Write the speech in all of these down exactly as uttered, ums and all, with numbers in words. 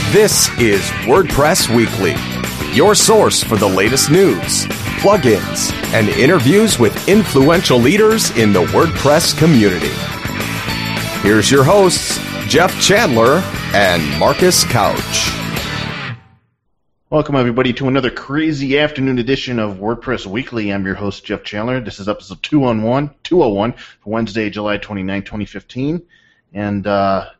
This is WordPress Weekly, your source for the latest news, plugins, and interviews with influential leaders in the WordPress community. Here's your hosts, Jeff Chandler and Marcus Couch. Welcome, everybody, to another crazy afternoon edition of WordPress Weekly. I'm your host, Jeff Chandler. This is episode two oh one for Wednesday, July twenty-ninth, twenty fifteen. And uh,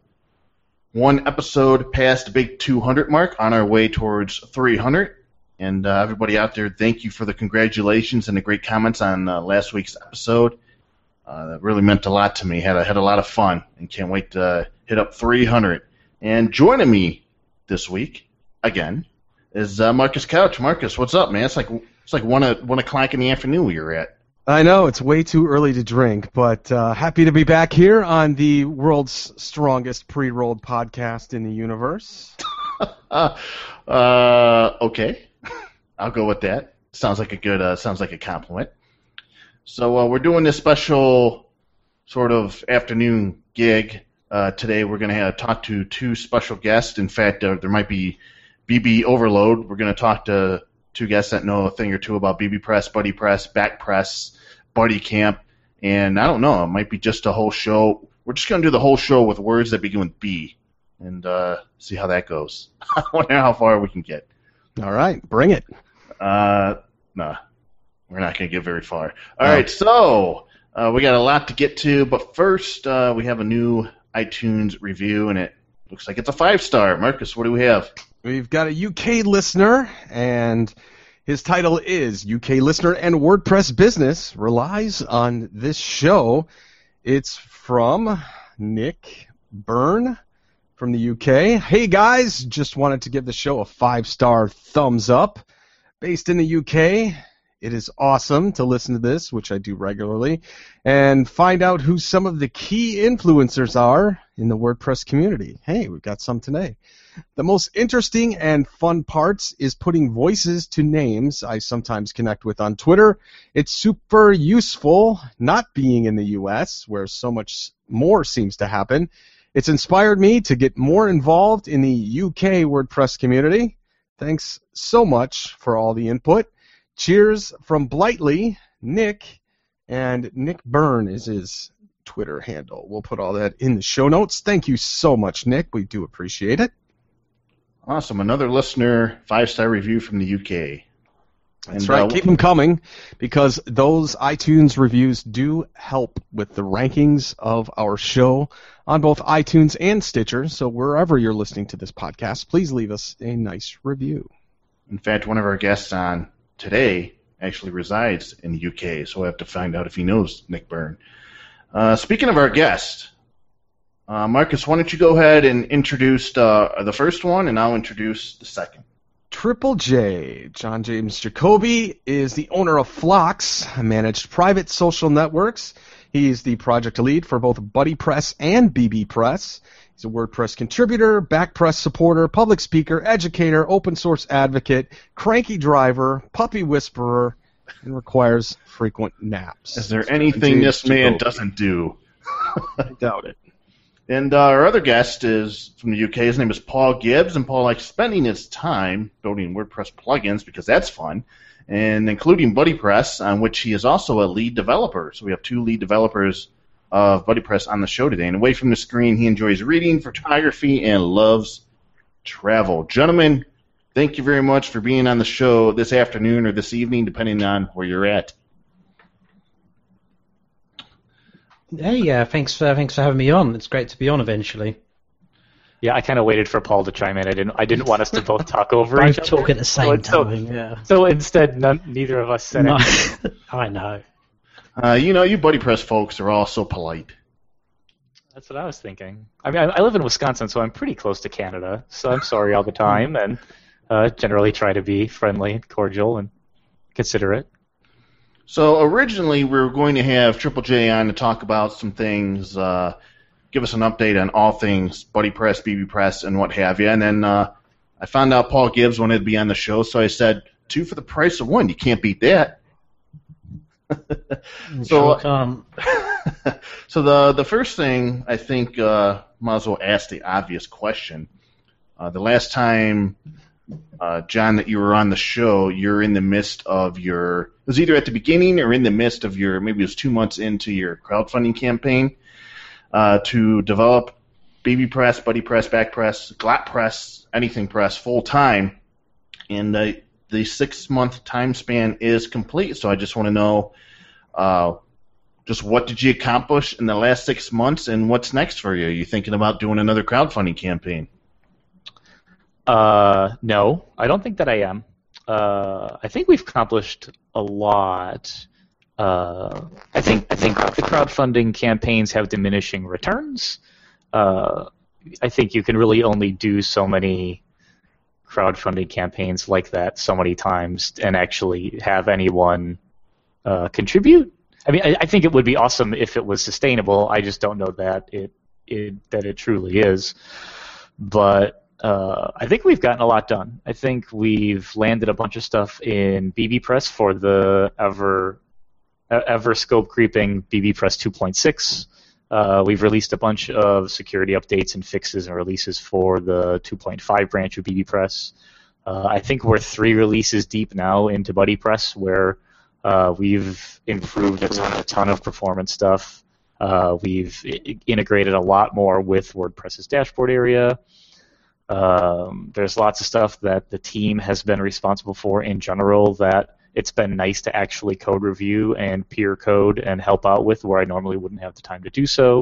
one episode past the big two hundred mark, on our way towards three hundred. And uh, everybody out there, thank you for the congratulations and the great comments on uh, last week's episode. Uh, that really meant a lot to me. Had a, had a lot of fun and can't wait to uh, hit up three hundred. And joining me this week, again, is uh, Marcus Couch. Marcus, what's up, man? It's like it's like one, one o'clock in the afternoon where you're at. I know, it's way too early to drink, but uh, happy to be back here on the world's strongest pre-rolled podcast in the universe. uh, uh, okay, I'll go with that. Sounds like a good, uh, sounds like a compliment. So uh, we're doing this special sort of afternoon gig uh, today. We're going to talk to two special guests. In fact, uh, there might be B B overload. We're going to talk to two guests that know a thing or two about BBPress, BuddyPress, BackPress, BuddyCamp, and I don't know, it might be just a whole show. We're just going to do the whole show with words that begin with B, and uh, see how that goes. I wonder how far we can get. All right, bring it. Uh, nah, we're not going to get very far. All no. right, so uh, we got a lot to get to, but first uh, we have a new iTunes review, and it looks like it's a five-star. Marcus, what do we have? We've got a U K listener, and his title is U K Listener and WordPress Business Relies on This Show. It's from Nick Byrne from the U K. Hey, guys, just wanted to give the show a five-star thumbs up. Based in the U K, it is awesome to listen to this, which I do regularly, and find out who some of the key influencers are in the WordPress community. Hey, we've got some today. The most interesting and fun parts is putting voices to names I sometimes connect with on Twitter. It's super useful not being in the U S, where so much more seems to happen. It's inspired me to get more involved in the U K WordPress community. Thanks so much for all the input. Cheers from Blightly, Nick, and Nick Byrne is his Twitter handle. We'll put all that in the show notes. Thank you so much, Nick. We do appreciate it. Awesome. Another listener, five-star review from the U K. That's and, right. Uh, Keep them coming, because those iTunes reviews do help with the rankings of our show on both iTunes and Stitcher. So wherever you're listening to this podcast, please leave us a nice review. In fact, one of our guests on today actually resides in the U K, so we'll have to find out if he knows Nick Byrne. Uh, speaking of our guest, uh, Marcus, why don't you go ahead and introduce uh, the first one, and I'll introduce the second. Triple J, John James Jacoby, is the owner of Phlox, managed private social networks. He's the project lead for both BuddyPress and BBPress. He's a WordPress contributor, BackPress supporter, public speaker, educator, open source advocate, cranky driver, puppy whisperer, and requires frequent naps. Is there anything this man doesn't do? I doubt it. And uh, our other guest is from the U K. His name is Paul Gibbs, and Paul likes spending his time building WordPress plugins because that's fun, and including BuddyPress, on which he is also a lead developer. So we have two lead developers of BuddyPress on the show today. And away from the screen, he enjoys reading, photography, and loves travel. Gentlemen, thank you very much for being on the show this afternoon or this evening, depending on where you're at. Hey, yeah, thanks for thanks for having me on. It's great to be on eventually. Yeah, I kind of waited for Paul to chime in. I didn't. I didn't want us to both talk over each Both other. talk at the same so, time. Yeah. So instead, none, neither of us said No, anything. I know. Uh, you know, you BuddyPress folks are all so polite. That's what I was thinking. I mean, I, I live in Wisconsin, so I'm pretty close to Canada. So I'm sorry all the time, and uh, generally try to be friendly, cordial, and considerate. So originally we were going to have Triple J on to talk about some things, uh, give us an update on all things BuddyPress, BBPress, and what have you. And then uh, I found out Paul Gibbs wanted to be on the show, so I said, two for the price of one. You can't beat that. so, sure can't. so the the first thing I think uh, might as well ask the obvious question: Uh, the last time, uh, John, that you were on the show, you're in the midst of your, it was either at the beginning or in the midst of your, maybe it was two months into your crowdfunding campaign uh, to develop BabyPress, BuddyPress, BackPress, GlotPress, anything press full time. And uh, the six-month time span is complete, so I just want to know uh, just what did you accomplish in the last six months and what's next for you? Are you thinking about doing another crowdfunding campaign? Uh, no, I don't think that I am. Uh, I think we've accomplished a lot. Uh, I think I think the crowdfunding campaigns have diminishing returns. Uh, I think you can really only do so many crowdfunding campaigns like that so many times and actually have anyone uh, contribute. I mean, I, I think it would be awesome if it was sustainable. I just don't know that it, it that it truly is. But uh, I think we've gotten a lot done. I think we've landed a bunch of stuff in BabyPress for the ever ever scope creeping BabyPress two point six. Uh, we've released a bunch of security updates and fixes and releases for the two point five branch of BabyPress. Uh, I think we're three releases deep now into BuddyPress, where uh, we've improved a ton, a ton of performance stuff. Uh, we've I- integrated a lot more with WordPress's dashboard area. Um, there's lots of stuff that the team has been responsible for in general that it's been nice to actually code review and peer code and help out with where I normally wouldn't have the time to do so.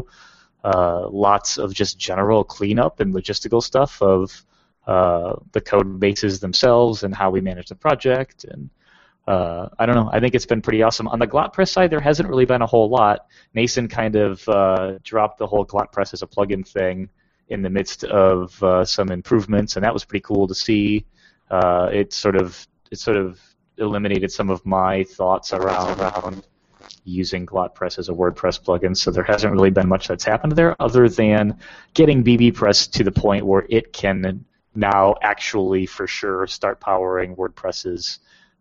Uh, lots of just general cleanup and logistical stuff of uh, the code bases themselves and how we manage the project. And uh, I don't know. I think it's been pretty awesome. On the GlotPress side, there hasn't really been a whole lot. Nason kind of uh, dropped the whole GlotPress as a plugin thing in the midst of uh, some improvements, and that was pretty cool to see. Uh, it sort of it sort of eliminated some of my thoughts around, around using GlotPress as a WordPress plugin, so there hasn't really been much that's happened there other than getting BabyPress to the point where it can now actually for sure start powering WordPress's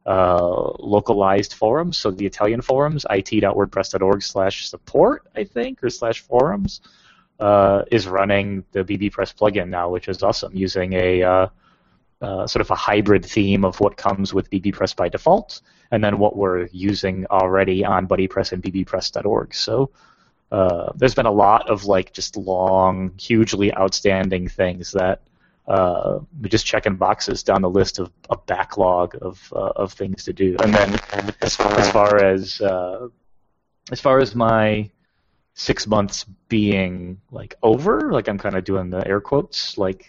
uh, localized forums, so the Italian forums, it.wordpress.org slash support, I think, or slash forums, uh, is running the BabyPress plugin now, which is awesome, using a uh, Uh, sort of a hybrid theme of what comes with BabyPress by default, and then what we're using already on BuddyPress and bbpress dot org. So uh, there's been a lot of like just long, hugely outstanding things that uh, we're just checking boxes down the list of a backlog of uh, of things to do. And then as far as far as uh, as far as my six months being like over, like I'm kind of doing the air quotes, like.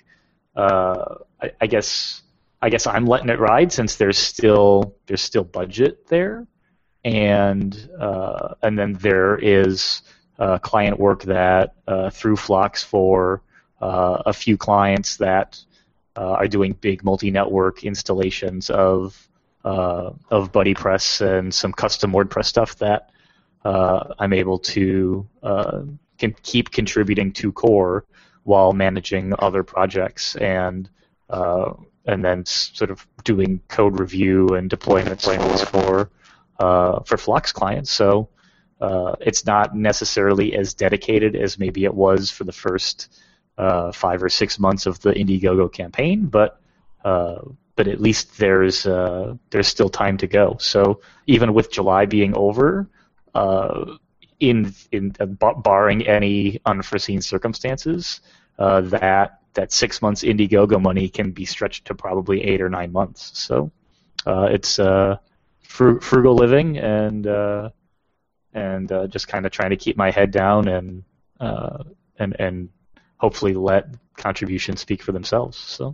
Uh, I, I guess I guess I'm letting it ride since there's still there's still budget there, and uh, and then there is uh, client work that uh, through Phlox for uh, a few clients that uh, are doing big multi-network installations of uh, of BuddyPress and some custom WordPress stuff that uh, I'm able to uh, can keep contributing to core while managing other projects and uh, and then sort of doing code review and deployment for uh, for Phlox clients. So uh, it's not necessarily as dedicated as maybe it was for the first uh, five or six months of the Indiegogo campaign, but uh, but at least there's uh, there's still time to go. So even with July being over, uh, in in uh, barring any unforeseen circumstances, uh, that that six months Indiegogo money can be stretched to probably eight or nine months. So uh, it's uh, fru- frugal living and uh, and uh, just kind of trying to keep my head down and uh, and and hopefully let contributions speak for themselves. So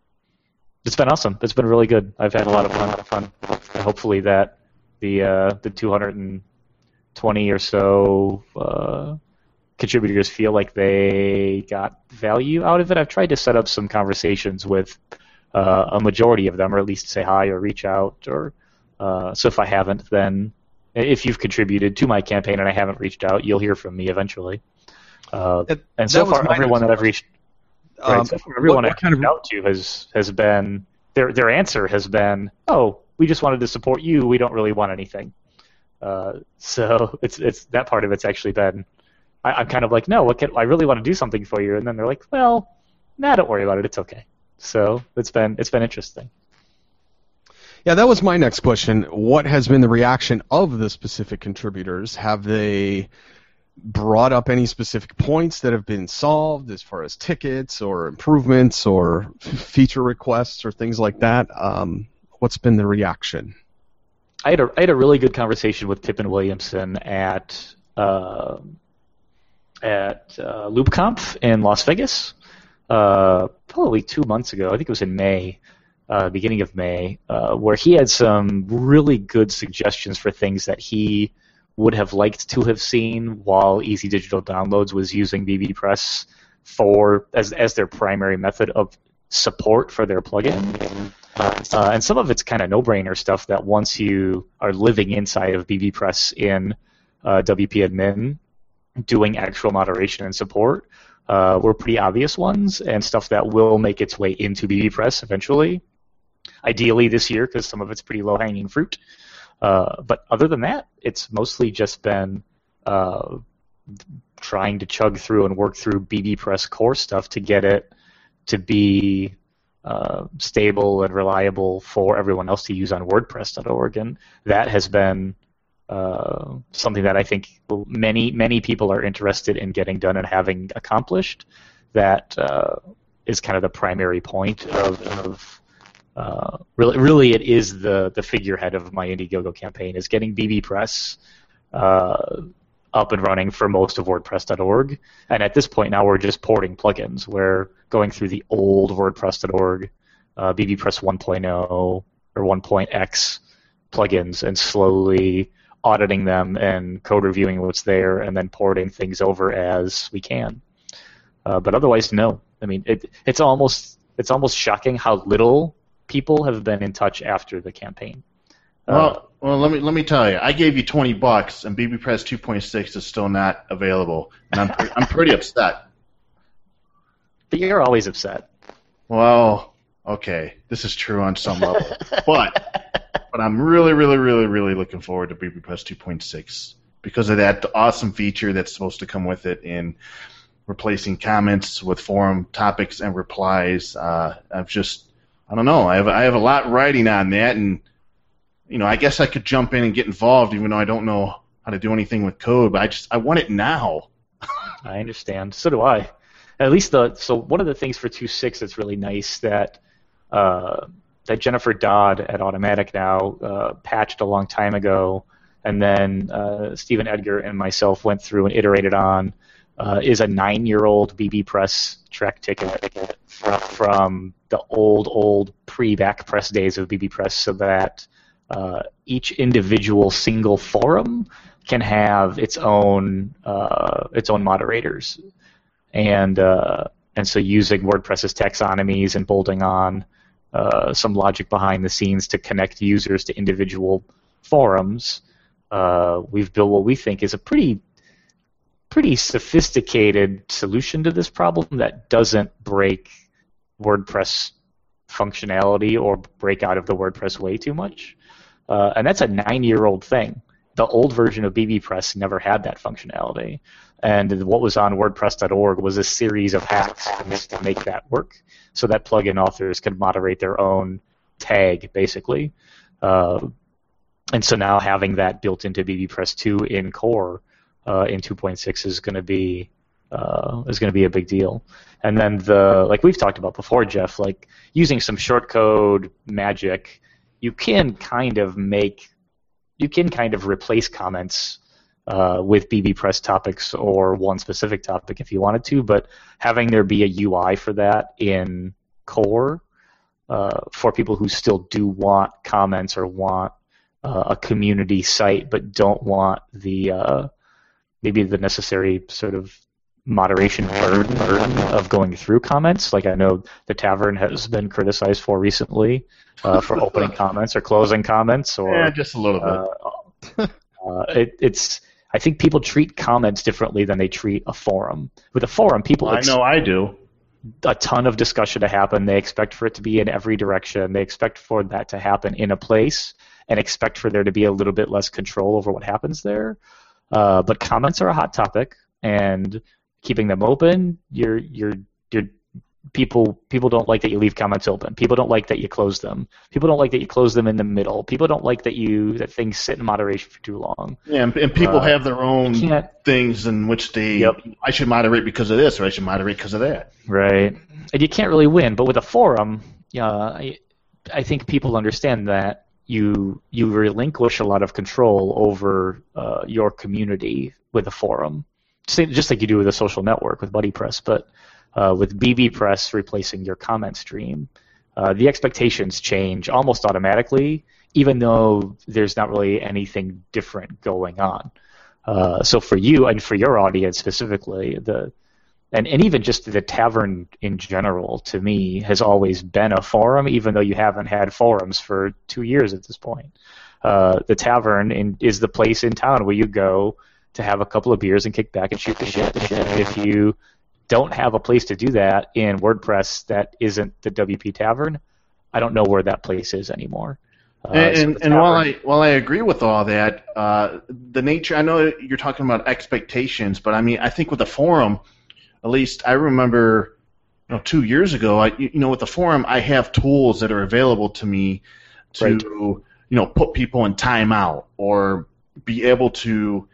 it's been awesome. It's been really good. I've had a lot of fun. A lot of fun. And hopefully that the uh, the two hundred twenty or so uh, contributors feel like they got value out of it. I've tried to set up some conversations with uh, a majority of them, or at least say hi or reach out. Or uh, so if I haven't, then if you've contributed to my campaign and I haven't reached out, you'll hear from me eventually. Uh, It- and so that was far, my everyone that I've reached, right, Um, so far, everyone what- I've what kind of- reached out to has has been their their answer has been, oh, we just wanted to support you. We don't really want anything. Uh, so it's it's that part of it's actually been. I, I'm kind of like, no, what can, I really want to do something for you, and then they're like, well, nah, don't worry about it. It's okay. So it's been it's been interesting. Yeah, that was my next question. What has been the reaction of the specific contributors? Have they brought up any specific points that have been solved as far as tickets or improvements or feature requests or things like that? Um, what's been the reaction? I had a I had a really good conversation with Pippin Williamson at uh, at uh, LoopConf in Las Vegas, uh, probably two months ago. I think it was in May, uh, beginning of May, uh, where he had some really good suggestions for things that he would have liked to have seen while Easy Digital Downloads was using bbPress for as as their primary method of support for their plugin. Uh, and some of it's kind of no-brainer stuff that once you are living inside of bbPress in uh, W P Admin, doing actual moderation and support uh, were pretty obvious ones, and stuff that will make its way into bbPress eventually. Ideally this year, because some of it's pretty low-hanging fruit. Uh, but other than that, it's mostly just been uh, trying to chug through and work through bbPress core stuff to get it to be uh, stable and reliable for everyone else to use on WordPress dot org. And that has been uh, something that I think many, many people are interested in getting done and having accomplished. That uh, is kind of the primary point of, of Uh, really, really, it is the, the figurehead of my Indiegogo campaign, is getting bbPress uh, up and running for most of WordPress dot org. And at this point now, we're just porting plugins. We're going through the old WordPress dot org, uh, bbPress one point oh or one point x plugins, and slowly auditing them and code reviewing what's there, and then porting things over as we can. Uh, but otherwise, no. I mean, it, it's almost it's almost shocking how little people have been in touch after the campaign. Well, Uh, well, let me let me tell you, I gave you twenty bucks, and bbPress two point six is still not available, and I'm pre- I'm pretty upset. but you're always upset. Well, okay, this is true on some level, but but I'm really, really, really, really looking forward to bbPress two point six because of that awesome feature that's supposed to come with it in replacing comments with forum topics and replies. Uh, I've just I don't know. I have I have a lot riding on that, and you know, I guess I could jump in and get involved, even though I don't know how to do anything with code. But I just I want it now. I understand. So do I. At least the so one of the things for two point six that's really nice that uh, that Jennifer Dodd at Automatic now uh, patched a long time ago, and then uh, Stephen Edgar and myself went through and iterated on, uh, is a nine-year-old bbPress track ticket from, from the old, old pre-backpress days of bbPress, so that uh, each individual single forum can have its own uh, its own moderators, and uh, and so using WordPress's taxonomies and bolting on uh, some logic behind the scenes to connect users to individual forums, uh, we've built what we think is a pretty pretty sophisticated solution to this problem that doesn't break WordPress functionality or break out of the WordPress way too much. Uh, and that's a nine-year-old thing. The old version of bbPress never had that functionality. And what was on WordPress dot org was a series of hacks to make that work, so that plugin authors could moderate their own tag, basically. Uh, and so now having that built into bbPress two in core uh, in two point six is going to be uh, is going to be a big deal. And then the like we've talked about before, Jeff, like using some shortcode magic, you can kind of make you can kind of replace comments uh, with bbPress topics or one specific topic if you wanted to, but having there be a U I for that in core uh, for people who still do want comments or want uh, a community site but don't want the uh, maybe the necessary sort of moderation burden, burden of going through comments. Like I know the Tavern has been criticized for recently uh, for opening comments or closing comments, or Yeah, just a little bit. Uh, uh, it, it's I think people treat comments differently than they treat a forum. With a forum, people I know I do. a ton of discussion to happen. They expect for it to be in every direction. They expect for that to happen in a place, and expect for there to be a little bit less control over what happens there. Uh, but comments are a hot topic, and keeping them open, you're you're you're people people don't like that you leave comments open. People don't like that you close them. People don't like that you close them in the middle. People don't like that you that things sit in moderation for too long. Yeah, and, and people Uh, have their own you can't- things in which they, Yep. I should moderate because of this, or I should moderate because of that. Right. And you can't really win. But with a forum, uh, I, I think people understand that you you relinquish a lot of control over uh, your community with a forum, Same- just like you do with a social network with BuddyPress. But uh, with BBPress replacing your comment stream, uh, the expectations change almost automatically, even though there's not really anything different going on. Uh, so for you and for your audience specifically, the and, and even just the tavern in general, to me, has always been a forum, even though you haven't had forums for two years at this point. Uh, the tavern in, is the place in town where you go to have a couple of beers and kick back and shoot the shit. If you don't have a place to do that in WordPress that isn't the W P Tavern, I don't know where that place is anymore. Uh, And, so and, the and while tavern- I while I agree with all that, uh, the nature I know you're talking about expectations, but I mean I think with the forum, at least I remember, you know, two years ago, I you know with the forum I have tools that are available to me to Right. you know put people in timeout or be able to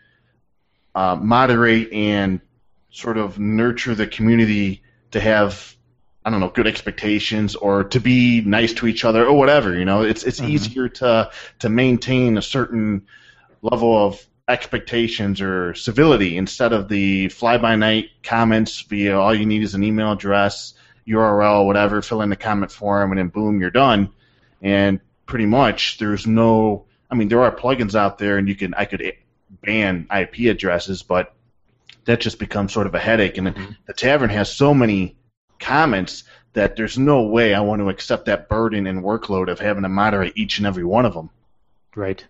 uh, moderate and sort of nurture the community to have, I don't know, good expectations or to be nice to each other or whatever. You know, it's it's Mhm. easier to to maintain a certain level of expectations or civility instead of the fly-by-night comments via all you need is an email address, U R L, whatever, fill in the comment form, and then boom, you're done. And pretty much there's no, I mean, there are plugins out there, and you can I could ban I P addresses, but that just becomes sort of a headache. And Mhm. the tavern has so many comments that there's no way I want to accept that burden and workload of having to moderate each and every one of them. Right.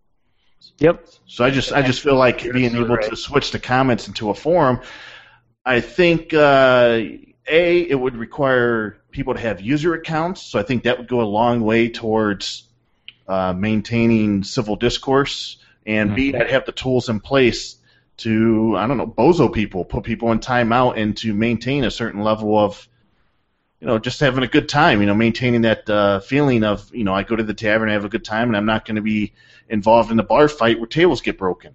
Yep. So I just I just feel like You're being so able right. to switch the comments into a forum, I think uh, A, it would require people to have user accounts, so I think that would go a long way towards uh, maintaining civil discourse, and B, Mhm. I'd have the tools in place to, I don't know, bozo people, put people in timeout, and to maintain a certain level of, you know, just having a good time, you know, maintaining that uh, feeling of, you know, I go to the tavern, I have a good time, and I'm not going to be involved in a bar fight where tables get broken.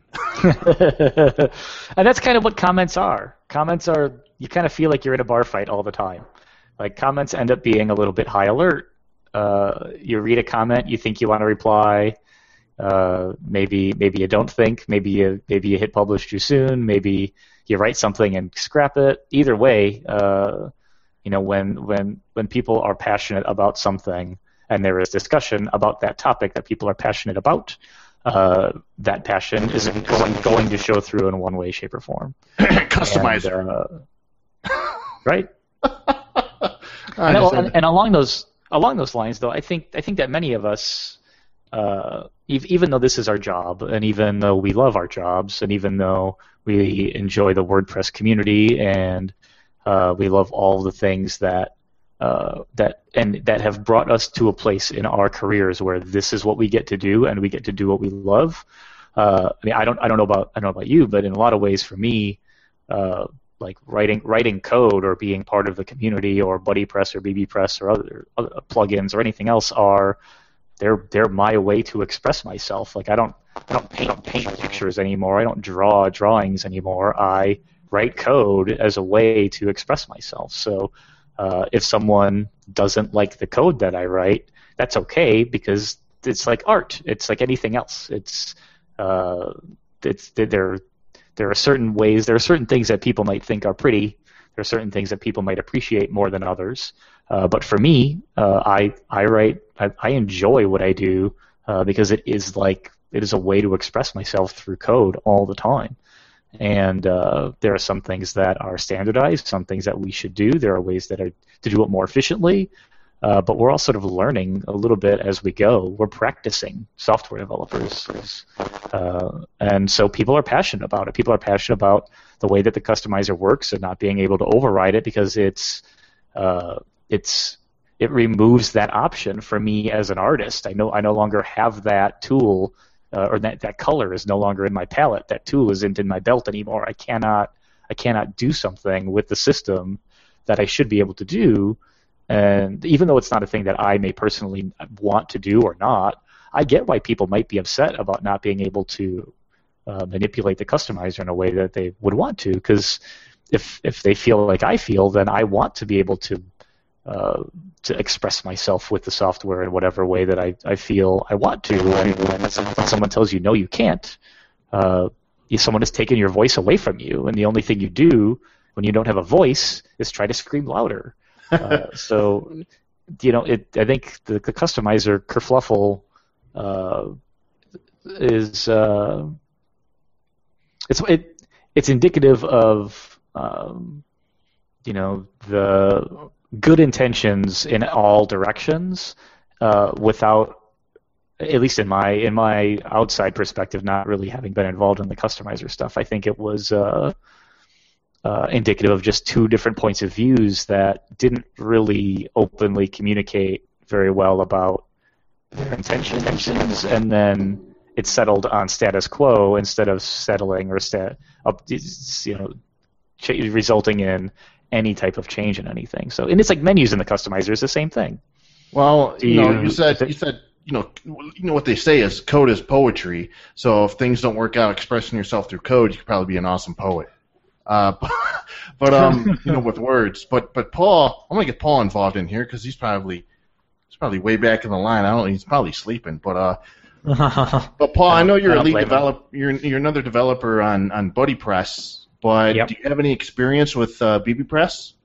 And that's kind of what comments are. Comments are, you kind of feel like you're in a bar fight all the time. Like, comments end up being a little bit high alert. Uh, you read a comment, you think you want to reply. Uh, maybe maybe you don't think. Maybe you maybe you hit publish too soon. Maybe you write something and scrap it. Either way, uh, you know, when when when people are passionate about something and there is discussion about that topic that people are passionate about, uh, that passion isn't going, going to show through in one way, shape, or form. Customize And, it. uh, right? I And, just- and, and along those along those lines, though, I think I think that many of us, uh, ev- even though this is our job, and even though we love our jobs, and even though we enjoy the WordPress community, and uh, we love all the things that uh, that and that have brought us to a place in our careers where this is what we get to do, and we get to do what we love. Uh, I mean, I don't I don't know about I don't know about you, but in a lot of ways, for me. Uh, like writing writing code or being part of the community or BuddyPress or BBPress or other, other plugins or anything else are they're they're my way to express myself. Like I don't I don't paint paint pictures anymore. I don't draw drawings anymore. I write code as a way to express myself. So uh, if someone doesn't like the code that I write, that's okay because it's like art. It's like anything else. It's uh, it's they're There are certain ways, there are certain things that people might think are pretty. There are certain things that people might appreciate more than others. Uh, but for me, uh, I I write, I, I enjoy what I do uh, because it is like it is a way to express myself through code all the time. And uh, there are some things that are standardized, some things that we should do. There are ways that are to do it more efficiently. Uh, but we're all sort of learning a little bit as we go. We're practicing, software developers. Uh, and so people are passionate about it. People are passionate about the way that the customizer works and not being able to override it because it's uh, it's it removes that option for me as an artist. I know I no longer have that tool uh, or that, that color is no longer in my palette. That tool isn't in my belt anymore. I cannot I cannot do something with the system that I should be able to do. And even though it's not a thing that I may personally want to do or not, I get why people might be upset about not being able to uh, manipulate the customizer in a way that they would want to. Because if if they feel like I feel, then I want to be able to uh, to express myself with the software in whatever way that I, I feel I want to. And when someone tells you no, you can't, uh, someone has taken your voice away from you, and the only thing you do when you don't have a voice is try to scream louder. uh, so, you know, it. I think the, the customizer kerfluffle uh, is uh, it's it it's indicative of um, you know the good intentions in all directions, uh, without, at least in my in my outside perspective, not really having been involved in the customizer stuff. I think it was uh, uh, indicative of just two different points of views that didn't really openly communicate very well about their intentions, and then it settled on status quo instead of settling or stat, up, you know, resulting in any type of change in anything. So, and it's like menus in the customizer is the same thing. Well, Do you know, you- you said you said you know you know what they say is code is poetry. So if things don't work out expressing yourself through code, you could probably be an awesome poet. Uh, but um, you know, with words. But but Paul, I'm gonna get Paul involved in here because he's probably he's probably way back in the line. I don't. He's probably sleeping. But uh, but Paul, I know you're I a don't lead blame him. developer. You're you're another developer on on BuddyPress. But Yep. do you have any experience with uh, BBPress?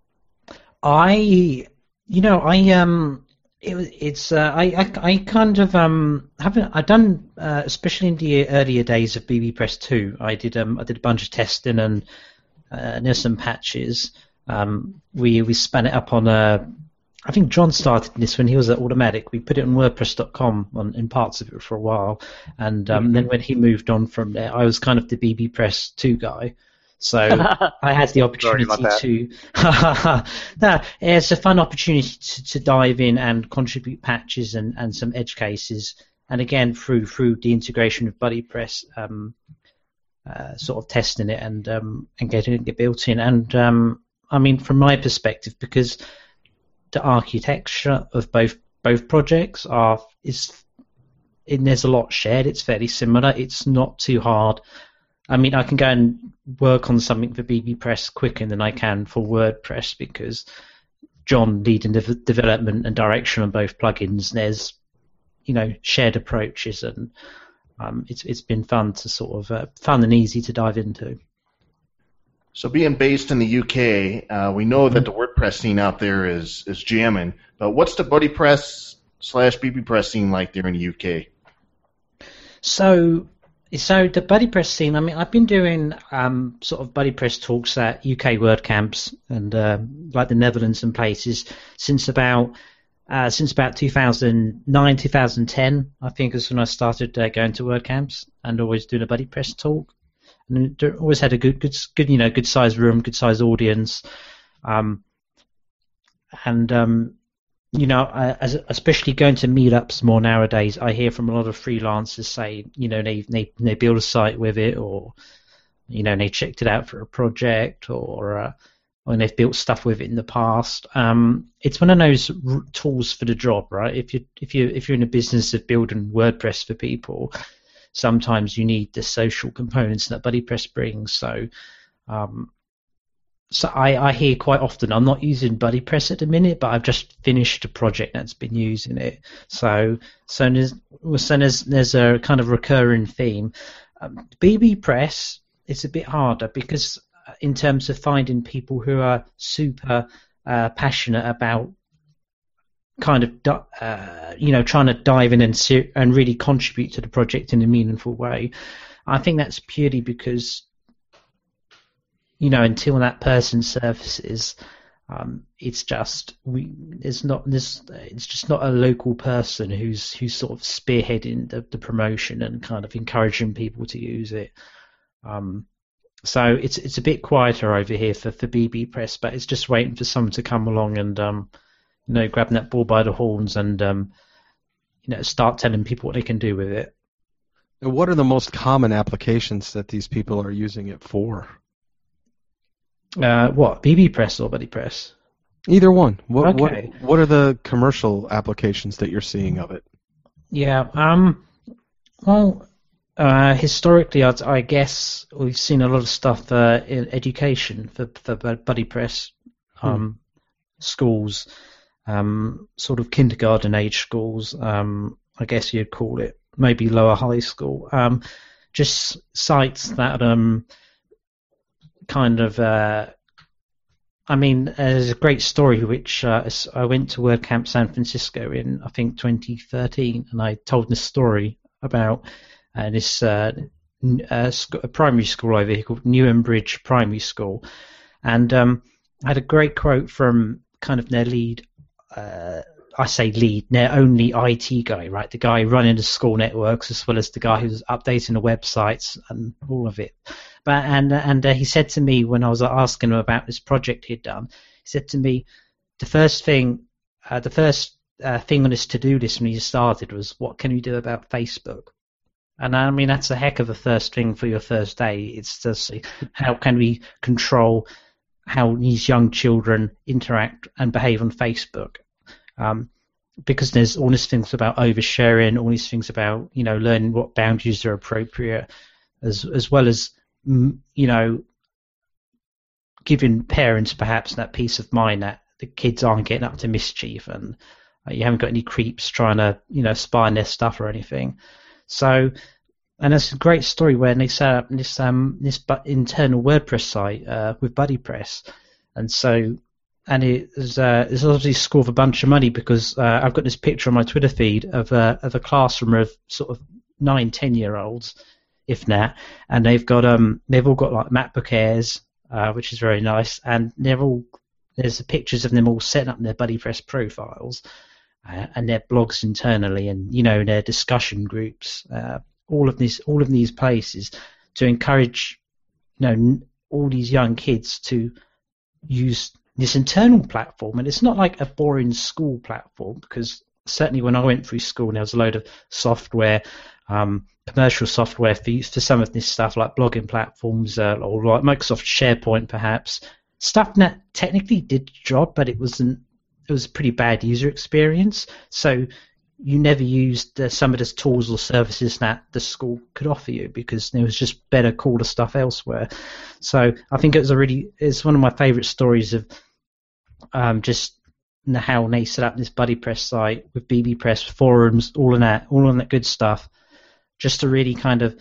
I, you know, I um, it, was- it's uh, I, I I kind of um haven't I done uh, especially in the earlier days of BBPress two. I did um I did a bunch of testing and uh, there's some patches. Um, we we span it up on a. I think John started this when he was at Automatic. We put it on WordPress dot com on in parts of it for a while, and um, then when he moved on from there, I was kind of the BBPress two guy. So I had the opportunity about that. to. No, it's a fun opportunity to, to dive in and contribute patches and, and some edge cases. And again, through through the integration of BuddyPress, um, uh, sort of testing it and um, and getting it get built in. And um, I mean, from my perspective, because the architecture of both both projects are is, and there's a lot shared. It's fairly similar. It's not too hard. I mean, I can go and work on something for BBPress quicker than I can for WordPress because John leading dev- development and direction on both plugins. There's, you know, shared approaches, and um, it's it's been fun to sort of uh, fun and easy to dive into. So being based in the U K, uh, we know that the WordPress scene out there is is jamming. But what's the BuddyPress slash BBPress scene like there in the U K? So. So the BuddyPress scene, I mean, I've been doing um, sort of BuddyPress talks at U K WordCamps and uh, like the Netherlands and places since about uh, since about two thousand nine, two thousand ten. I think is when I started uh, going to WordCamps and always doing a BuddyPress talk. And it always had a good, good, good, you know, good sized room, good sized audience, um, and um, you know, uh, as, especially going to meetups more nowadays, I hear from a lot of freelancers say, you know, they they they build a site with it, or you know, they checked it out for a project, or uh, when they've built stuff with it in the past. Um, it's one of those r- tools for the job, right? If you if you if you're in a business of building WordPress for people, sometimes you need the social components that BuddyPress brings. So. Um, So I, I hear quite often, I'm not using BuddyPress at the minute, but I've just finished a project that's been using it. So so there's, so there's, there's a kind of recurring theme. Um, BBPress is a bit harder because in terms of finding people who are super uh, passionate about kind of di- uh, you know trying to dive in and ser- and really contribute to the project in a meaningful way. I think that's purely because, you know, until that person surfaces, um, it's just we. There's not this. It's just not a local person who's who's sort of spearheading the, the promotion and kind of encouraging people to use it. Um, so it's it's a bit quieter over here for, for BBPress, but it's just waiting for someone to come along and um, you know, grabbing that bull by the horns and um, you know, start telling people what they can do with it. And what are the most common applications that these people are using it for? Uh, what, BBPress or BuddyPress? Either one. What, Okay. what what are the commercial applications that you're seeing of it? Yeah. Um. Well, uh, historically, I'd, I guess we've seen a lot of stuff uh, in education for for BuddyPress, um, hmm. schools, um, sort of kindergarten age schools. Um, I guess you'd call it maybe lower high school. Um, just sites that um, kind of. Uh, I mean, there's a great story which uh, I went to WordCamp San Francisco in, I think, twenty thirteen, and I told this story about uh, this uh, uh, sc- a primary school over here called Newham Primary School, and um, I had a great quote from kind of their lead, uh, I say lead, their only I T guy, right, the guy running the school networks as well as the guy who's updating the websites and all of it. But and and uh, he said to me when I was asking him about this project he'd done, he said to me, the first thing, uh, the first uh, thing on his to-do list when he started was, what can we do about Facebook? And I mean, that's a heck of a first thing for your first day. It's just how can we control how these young children interact and behave on Facebook? Um, because there's all these things about oversharing, all these things about, you know, learning what boundaries are appropriate, as as well as, you know, giving parents perhaps that peace of mind that the kids aren't getting up to mischief and uh, you haven't got any creeps trying to, you know, spy on their stuff or anything. So, and it's a great story when they set up this um this internal WordPress site uh, with BuddyPress, and so and it is uh, it's obviously scored a bunch of money because uh, I've got this picture on my Twitter feed of a of a classroom of sort of nine, ten year olds, if that, and they've got um they've all got like MacBook Airs, uh, which is very nice, and they're all there's pictures of them all setting up their BuddyPress profiles uh, and their blogs internally, and you know their discussion groups, uh, all of these all of these places to encourage you know all these young kids to use this internal platform, and it's not like a boring school platform because certainly when I went through school there was a load of software. Um, commercial software for for some of this stuff like blogging platforms uh, or like Microsoft SharePoint perhaps, stuff that technically did the job but it wasn't it was a pretty bad user experience, so you never used uh, some of the tools or services that the school could offer you because there was just better, cooler stuff elsewhere. So I think it was a really it's one of my favorite stories of um, just how they set up this BuddyPress site with BBPress forums, all of that all of that good stuff, just to really kind of,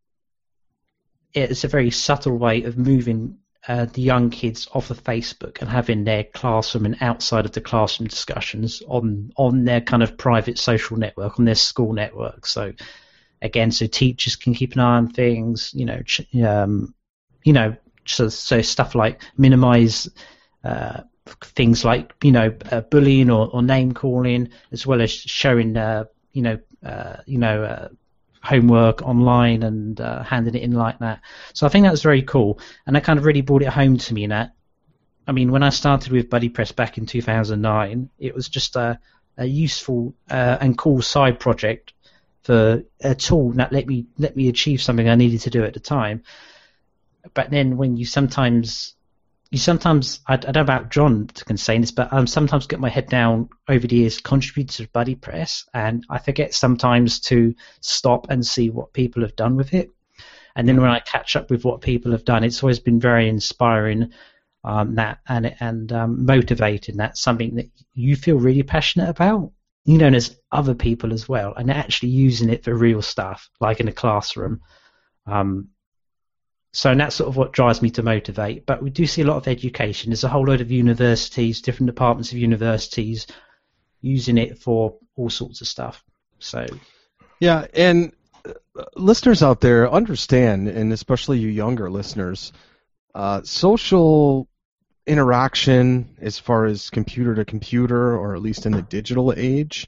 it's a very subtle way of moving uh, the young kids off of Facebook and having their classroom and outside of the classroom discussions on, on their kind of private social network, on their school network. So again, so teachers can keep an eye on things, you know, ch- um, you know, so, so stuff like minimize uh, things like, you know, uh, bullying or, or name calling, as well as showing, uh, you know, uh, you know, uh, homework online and uh, handing it in like that. So I think that was very cool, and that kind of really brought it home to me. In that, I mean, when I started with BuddyPress back in two thousand nine, it was just a, a useful uh, and cool side project for a tool that let me let me achieve something I needed to do at the time. But then when you sometimes you sometimes I, I don't know about John can say this, but I sometimes get my head down over the years contributing to BuddyPress, and I forget sometimes to stop and see what people have done with it. And then when I catch up with what people have done, it's always been very inspiring, um, that and and um, motivating. That's something that you feel really passionate about, you know, and there's other people as well, and actually using it for real stuff, like in a classroom. Um, So and that's sort of what drives me to motivate. But we do see a lot of education. There's a whole load of universities, different departments of universities, using it for all sorts of stuff. So, yeah, and listeners out there understand, and especially you younger listeners, uh, social interaction as far as computer to computer, or at least in the digital age,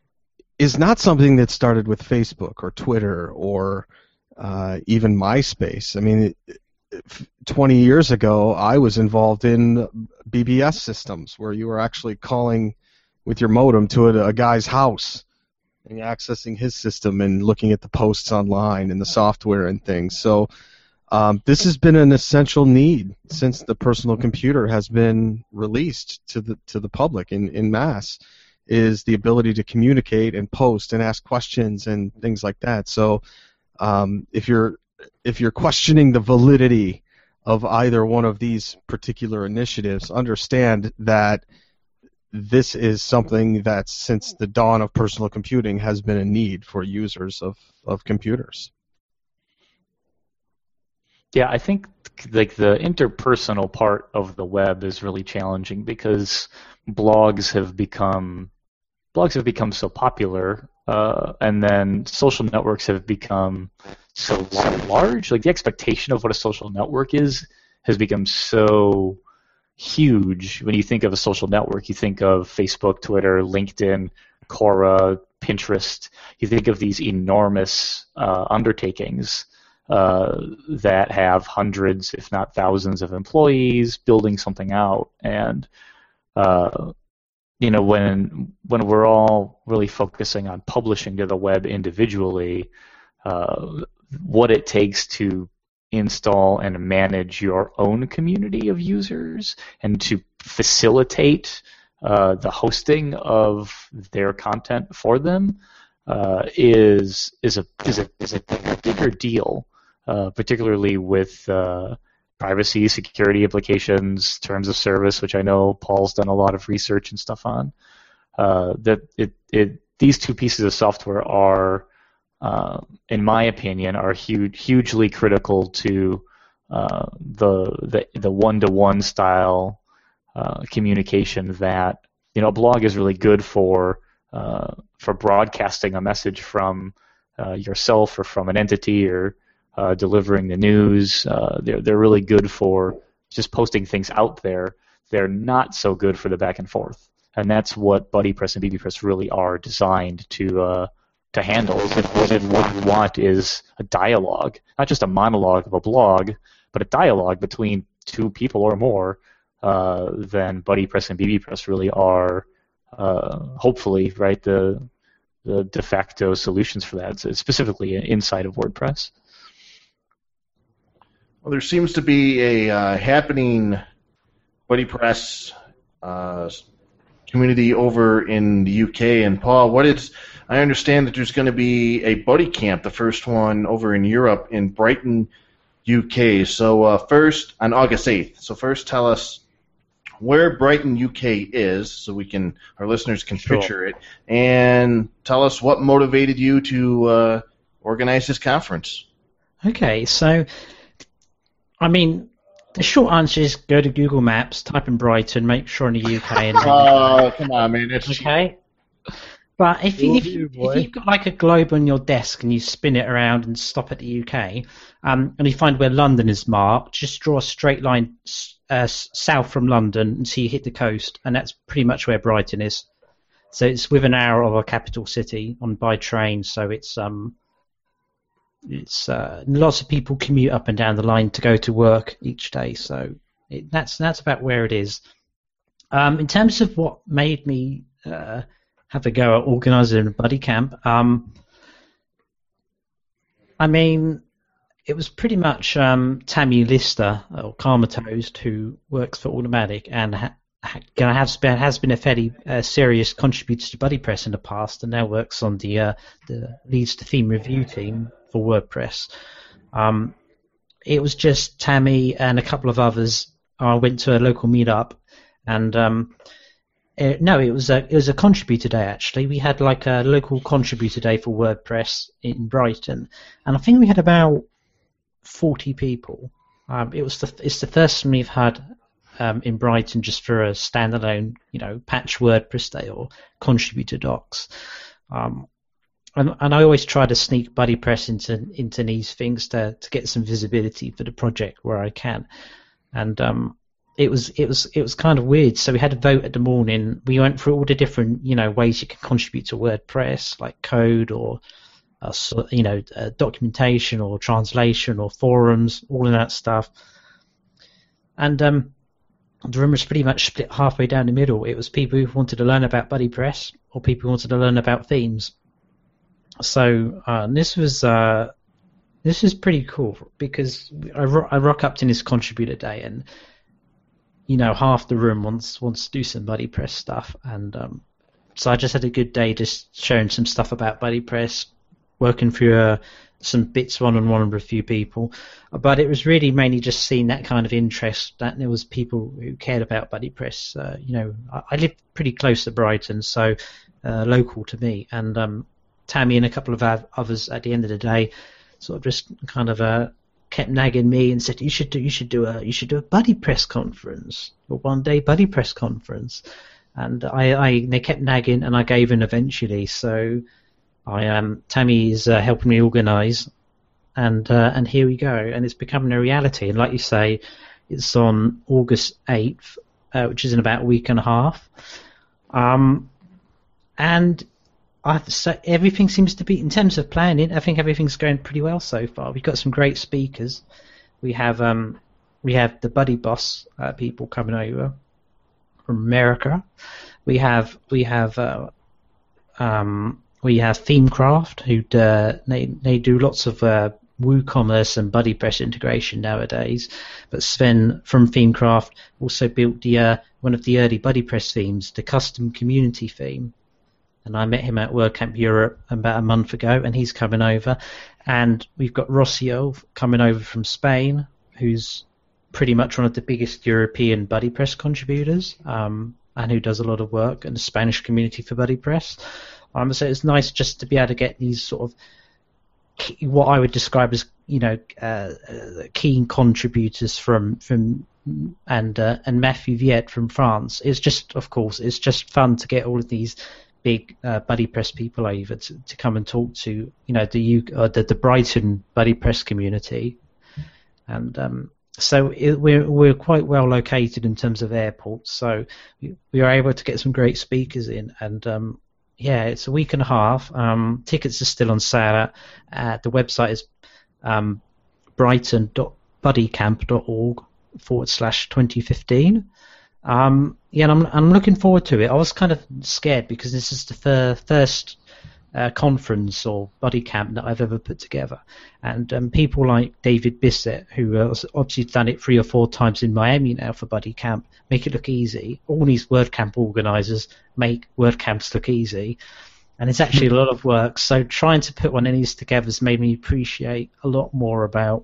is not something that started with Facebook or Twitter or Uh, even MySpace. I mean, twenty years ago, I was involved in B B S systems where you were actually calling with your modem to a, a guy's house and accessing his system and looking at the posts online and the software and things. So Um, this has been an essential need since the personal computer has been released to the to the public in, in mass, is the ability to communicate and post and ask questions and things like that. So um, if you're if you're questioning the validity of either one of these particular initiatives, understand that this is something that since the dawn of personal computing has been a need for users of, of computers. Yeah, I think like the interpersonal part of the web is really challenging because blogs have become blogs have become so popular, uh, and then social networks have become so large. Like the expectation of what a social network is has become so huge. When you think of a social network, you think of Facebook, Twitter, LinkedIn, Quora, Pinterest. You think of these enormous uh, undertakings uh, that have hundreds, if not thousands, of employees building something out. And uh, you know, when when we're all really focusing on publishing to the web individually, uh, what it takes to install and manage your own community of users and to facilitate uh, the hosting of their content for them uh, is is a is a is a bigger deal, uh, particularly with uh, privacy, security implications, terms of service, which I know Paul's done a lot of research and stuff on. Uh, that it it these two pieces of software are, Uh, in my opinion, are huge, hugely critical to uh, the the the one-to-one style uh, communication that, you know, a blog is really good for uh, for broadcasting a message from uh, yourself or from an entity, or uh, delivering the news. Uh, they're they're really good for just posting things out there. They're not so good for the back and forth, and that's what BuddyPress and BBPress really are designed to. Uh, to handle. What we want is a dialogue, not just a monologue of a blog, but a dialogue between two people or more. Uh, then BuddyPress and BBPress really are, uh, hopefully, right, the the de facto solutions for that, so specifically inside of WordPress. Well, there seems to be a uh, happening BuddyPress uh, community over in the U K. And Paul, what is? I understand that there's going to be a Buddy Camp, the first one over in Europe in Brighton, U K. So uh, first, on August eighth. So first, tell us where Brighton, U K is, so we can our listeners can Sure. picture it, and tell us what motivated you to uh, organize this conference. Okay, so, I mean, the short answer is go to Google Maps, type in Brighton, make sure in the U K. And Oh, come on, man. It's okay. But if, you, if, you, if you've got like a globe on your desk and you spin it around and stop at the U K, um, and you find where London is marked, just draw a straight line uh, south from London until you hit the coast, and that's pretty much where Brighton is. So it's within an hour of a capital city on by train. So it's um, it's uh, lots of people commute up and down the line to go to work each day. So it, that's that's about where it is. Um, in terms of what made me uh, have a go at organising a buddy camp. Um, I mean, it was pretty much um, Tammy Lister, or Karma Toast, who works for Automatic and ha- ha- has been has been a fairly uh, serious contributor to BuddyPress in the past, and now works on the uh, the leads to theme review team for WordPress. Um, it was just Tammy and a couple of others. I went to a local meetup, and um, Uh, no, it was a it was a contributor day actually. We had like a local contributor day for WordPress in Brighton, and I think we had about forty people. Um, it was the it's the first time we've had um, in Brighton just for a standalone, you know, patch WordPress day or contributor docs. Um, and and I always try to sneak BuddyPress into into these things to to get some visibility for the project where I can, and um. It was it was it was kind of weird. So we had a vote at the morning. We went through all the different you know ways you can contribute to WordPress, like code or uh, so, you know uh, documentation or translation or forums, all of that stuff. And um, the room was pretty much split halfway down the middle. It was people who wanted to learn about BuddyPress or people who wanted to learn about themes. So uh, this was uh, this is pretty cool because I, ro- I rock up to this contributor day and, you know, half the room wants wants to do some BuddyPress stuff. And um, so I just had a good day just showing some stuff about BuddyPress, working through uh, some bits one-on-one with a few people. But it was really mainly just seeing that kind of interest, that there was people who cared about BuddyPress. Uh, you know, I, I live pretty close to Brighton, so uh, local to me. And um, Tammy and a couple of others at the end of the day sort of just kind of uh, kept nagging me and said, you should do you should do a you should do a BuddyPress conference, or one day BuddyPress conference. And I, I they kept nagging, and I gave in eventually. So I um Tammy is uh, helping me organise, and uh, and here we go, and it's becoming a reality. And like you say, it's on August eighth, uh, which is in about a week and a half. Um, and I so everything seems to be, in terms of planning, I think everything's going pretty well so far. We've got some great speakers. We have um we have the Buddy Boss uh, people coming over from America. We have we have uh, um we have Themecraft, who uh, they they do lots of uh, WooCommerce and BuddyPress integration nowadays. But Sven from Themecraft also built the uh, one of the early BuddyPress themes, the custom community theme. And I met him at WordCamp Europe about a month ago, and he's coming over. And we've got Rocio coming over from Spain, who's pretty much one of the biggest European BuddyPress contributors, um, and who does a lot of work in the Spanish community for BuddyPress. Um, so it's nice just to be able to get these sort of key, what I would describe as, you know, uh, uh, keen contributors from from and uh, and Matthew Viet from France. It's just, of course, it's just fun to get all of these big uh, BuddyPress people over to, to come and talk to, you know, the U, uh, the, the Brighton BuddyPress community. And um, so it, we're we're quite well located in terms of airports, so we, we are able to get some great speakers in. And um, yeah, it's a week and a half. Um, tickets are still on sale. At, at the website is um, brighton.buddycamp.org forward slash 2015. Um, yeah, and I'm I'm looking forward to it. I was kind of scared because this is the fir- first uh, conference or buddy camp that I've ever put together, and um, people like David Bissett, who has obviously done it three or four times in Miami now for buddy camp, make it look easy. All these WordCamp organisers make WordCamps look easy, and it's actually a lot of work. So trying to put one of these together has made me appreciate a lot more about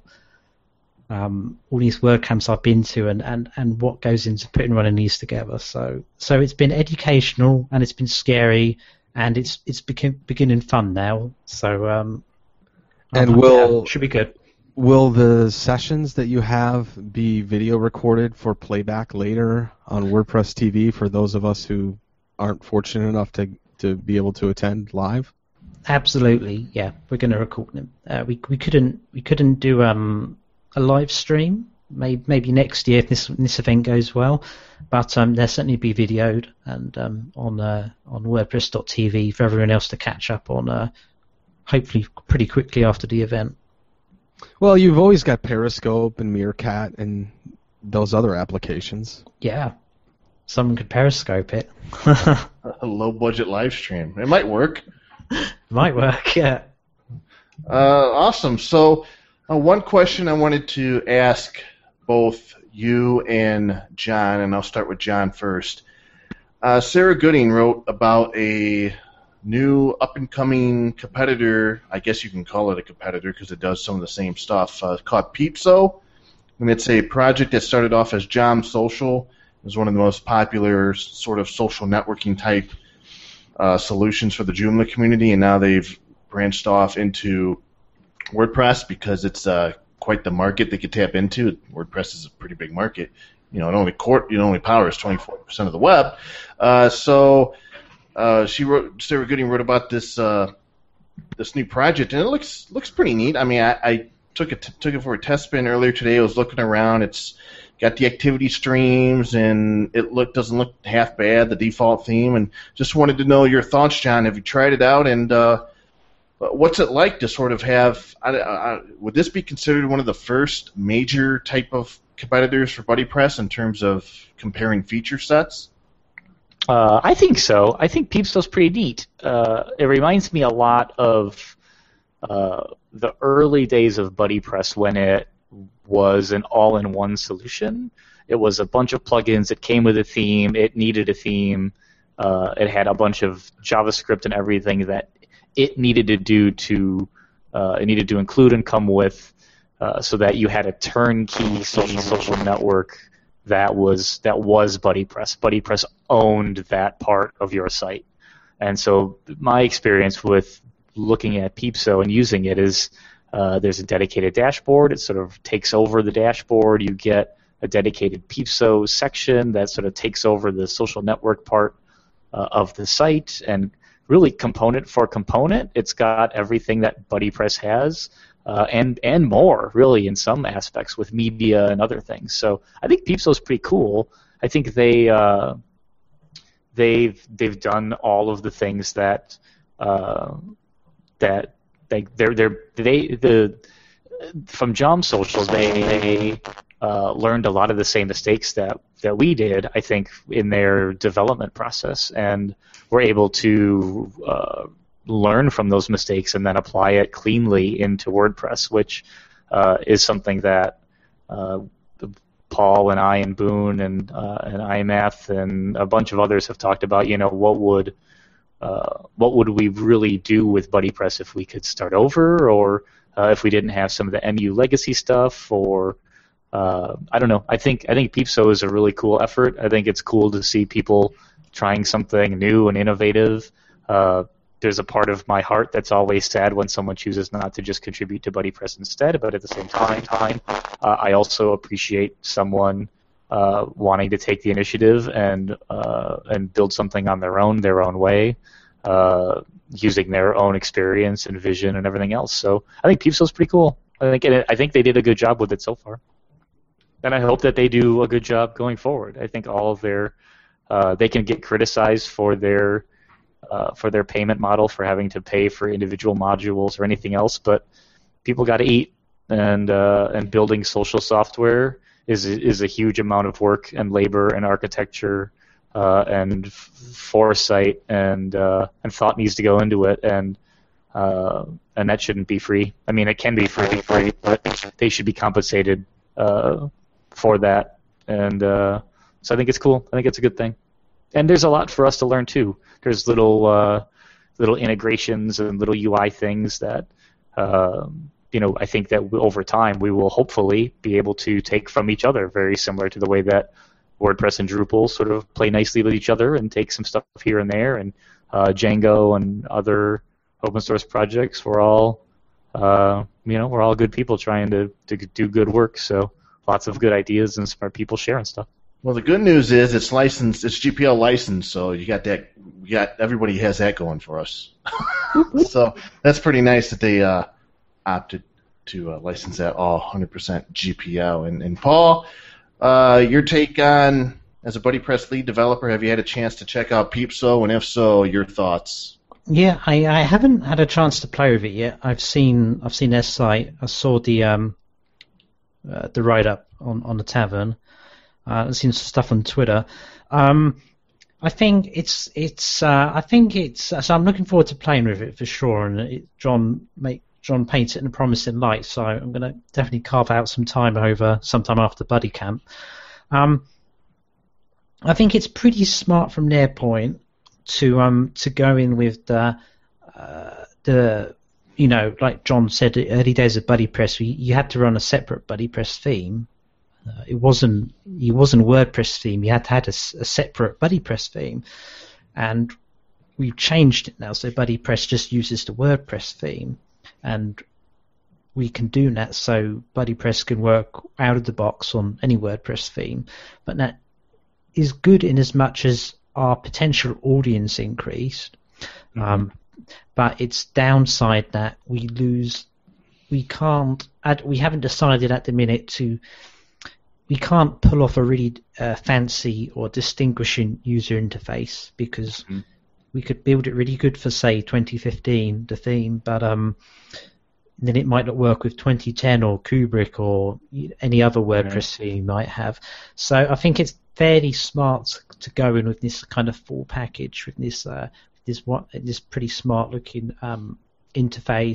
Um, all these WordCamps I've been to, and, and, and what goes into putting one of these together. So so it's been educational, and it's been scary, and it's it's become, beginning fun now. So um, and um, will yeah, should be good. Will the sessions that you have be video recorded for playback later on WordPress T V for those of us who aren't fortunate enough to to be able to attend live? Absolutely, yeah. We're going to record them. Uh, we we couldn't we couldn't do um. a live stream, maybe maybe next year if this this event goes well, but um, there'll certainly be videoed and um, on uh, on WordPress dot T V for everyone else to catch up on, uh, hopefully pretty quickly after the event. Well, you've always got Periscope and Meerkat and those other applications. Yeah, someone could Periscope it. A low budget live stream. It might work. Might work, yeah. Uh, awesome. So. Uh, one question I wanted to ask both you and John, and I'll start with John first. Uh, Sarah Gooding wrote about a new up-and-coming competitor, I guess you can call it a competitor because it does some of the same stuff, uh, called Peepso. And it's a project that started off as Jom Social. It was one of the most popular sort of social networking type uh, solutions for the Joomla community, and now they've branched off into WordPress because it's uh, quite the market they could tap into. WordPress is a pretty big market. You know, it only court, it only powers twenty-four percent of the web. Uh, so uh, she wrote, Sarah Gooding wrote about this uh, this new project, and it looks looks pretty neat. I mean, I, I took it took it for a test spin earlier today. I was looking around. It's got the activity streams, and it look doesn't look half bad. The default theme, and just wanted to know your thoughts, John. Have you tried it out, and uh, what's it like to sort of have, I, I, would this be considered one of the first major type of competitors for BuddyPress in terms of comparing feature sets? Uh, I think so. I think Peepso's pretty neat. Uh, it reminds me a lot of uh, the early days of BuddyPress when it was an all-in-one solution. It was a bunch of plugins. It came with a theme. It needed a theme. Uh, it had a bunch of JavaScript and everything that it needed to do to uh, it needed to include and come with, uh, so that you had a turnkey social social network that was that was BuddyPress. BuddyPress owned that part of your site, and so my experience with looking at Peepso and using it is uh, there's a dedicated dashboard. It sort of takes over the dashboard. You get a dedicated Peepso section that sort of takes over the social network part uh, of the site, and really component for component, it's got everything that BuddyPress has, uh, and and more, really, in some aspects with media and other things. So I think Peepso is pretty cool. I think they uh, they've they've done all of the things that uh, that they they're they're they the from Jom Social they they uh, learned a lot of the same mistakes that that we did, I think, in their development process, and were able to uh, learn from those mistakes and then apply it cleanly into WordPress, which uh, is something that uh, Paul and I and Boone and uh, and iMath and a bunch of others have talked about. You know, what would uh, what would we really do with BuddyPress if we could start over, or uh, if we didn't have some of the M U legacy stuff, or uh, I don't know. I think I think Peepso is a really cool effort. I think it's cool to see people trying something new and innovative. Uh, there's a part of my heart that's always sad when someone chooses not to just contribute to BuddyPress instead, but at the same time, time uh, I also appreciate someone uh, wanting to take the initiative and uh, and build something on their own, their own way, uh, using their own experience and vision and everything else. So I think Peepso's pretty cool. I think it, I think they did a good job with it so far, and I hope that they do a good job going forward. I think all of their Uh, they can get criticized for their uh, for their payment model, for having to pay for individual modules or anything else, but people got to eat, and uh, and building social software is is a huge amount of work and labor and architecture uh, and f- foresight and uh, and thought needs to go into it, and uh, and that shouldn't be free. I mean, it can be free, free, but they should be compensated uh, for that, and uh, so I think it's cool. I think it's a good thing. And there's a lot for us to learn, too. There's little uh, little integrations and little U I things that, uh, you know, I think that over time we will hopefully be able to take from each other, very similar to the way that WordPress and Drupal sort of play nicely with each other and take some stuff here and there. And uh, Django and other open source projects, we're all, uh, you know, we're all good people trying to, to do good work. So lots of good ideas and smart people sharing stuff. Well, the good news is it's licensed. It's G P L licensed, so you got that. You got everybody has that going for us. So that's pretty nice that they uh, opted to uh, license that all one hundred percent G P L. And, and Paul, uh, your take on, as a BuddyPress lead developer, have you had a chance to check out Peepso? And if so, your thoughts? Yeah, I, I haven't had a chance to play with it yet. I've seen I've seen their site. I saw the um, uh, the write up on on the Tavern. Uh, I've seen some stuff on Twitter. Um, I think it's it's. Uh, I think it's. So I'm looking forward to playing with it for sure. And it, John make John paints it in a promising light. So I'm going to definitely carve out some time over sometime after Buddy Camp. Um, I think it's pretty smart from their point to um to go in with the uh, the you know, like John said, the early days of BuddyPress, you, you had to run a separate BuddyPress theme. Uh, it wasn't it wasn't a WordPress theme. You had to have a, a separate BuddyPress theme, and we've changed it now. So BuddyPress just uses the WordPress theme, and we can do that. So BuddyPress can work out of the box on any WordPress theme, but that is good in as much as our potential audience increased. Mm-hmm. Um, but it's downside that we lose. We can't. Add, we haven't decided at the minute to. We can't pull off a really uh, fancy or distinguishing user interface, because mm-hmm. we could build it really good for, say, twenty fifteen, the theme, but um, then it might not work with twenty ten or Kubrick or any other WordPress theme you might have. So I think it's fairly smart to go in with this kind of full package, with this uh, this what this pretty smart looking um, interface,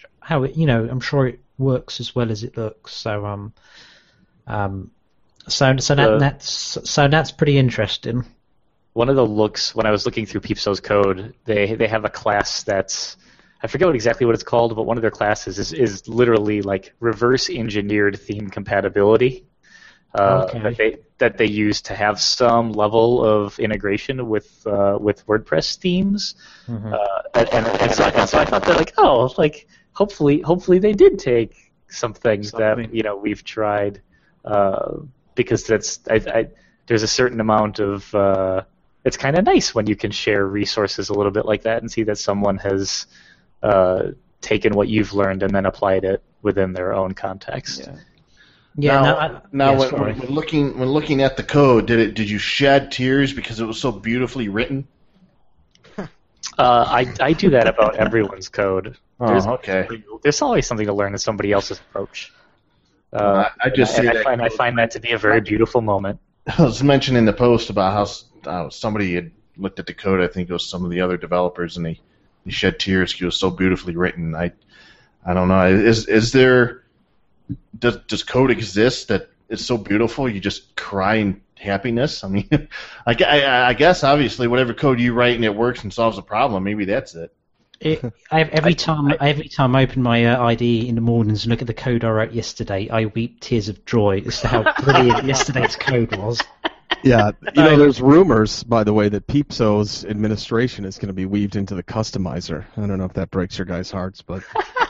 how it, you know, I'm sure it works as well as it looks. So um, um, so so that Uh, that's so that's pretty interesting. One of the looks, when I was looking through Peepso's code, they they have a class that's, I forget what exactly what it's called, but one of their classes is, is literally like reverse engineered theme compatibility. Uh, Okay. that they that they use to have some level of integration with uh, with WordPress themes, Mhm. uh, and, and, and, so, and so I thought that like oh like hopefully hopefully they did take some things Something. that you know we've tried, uh, because that's I, I there's a certain amount of uh, it's kind of nice when you can share resources a little bit like that and see that someone has uh, taken what you've learned and then applied it within their own context. Yeah. Yeah. now, no, I, now yeah, when, sorry. when looking when looking at the code, did it did you shed tears because it was so beautifully written? Uh, I, I do that about everyone's code. There's, Oh, okay. there's always something to learn in somebody else's approach. Uh, I- I just and see I, that find I code- find that to be a very beautiful moment. I was mentioning in the post about how s- uh, somebody had looked at the code. I think it was some of the other developers, and they, they shed tears because it was so beautifully written. I I don't know. Is is there does does code exist that is so beautiful you just cry in happiness? I mean, I, gu- I, I guess obviously whatever code you write and it works and solves a problem, maybe that's it. It, I, every time, every time I open my uh, I D E in the mornings and look at the code I wrote yesterday, I weep tears of joy as to how brilliant yesterday's code was. Yeah, you know, there's rumors, by the way, that Peepso's administration is going to be weaved into the customizer. I don't know if that breaks your guys' hearts, but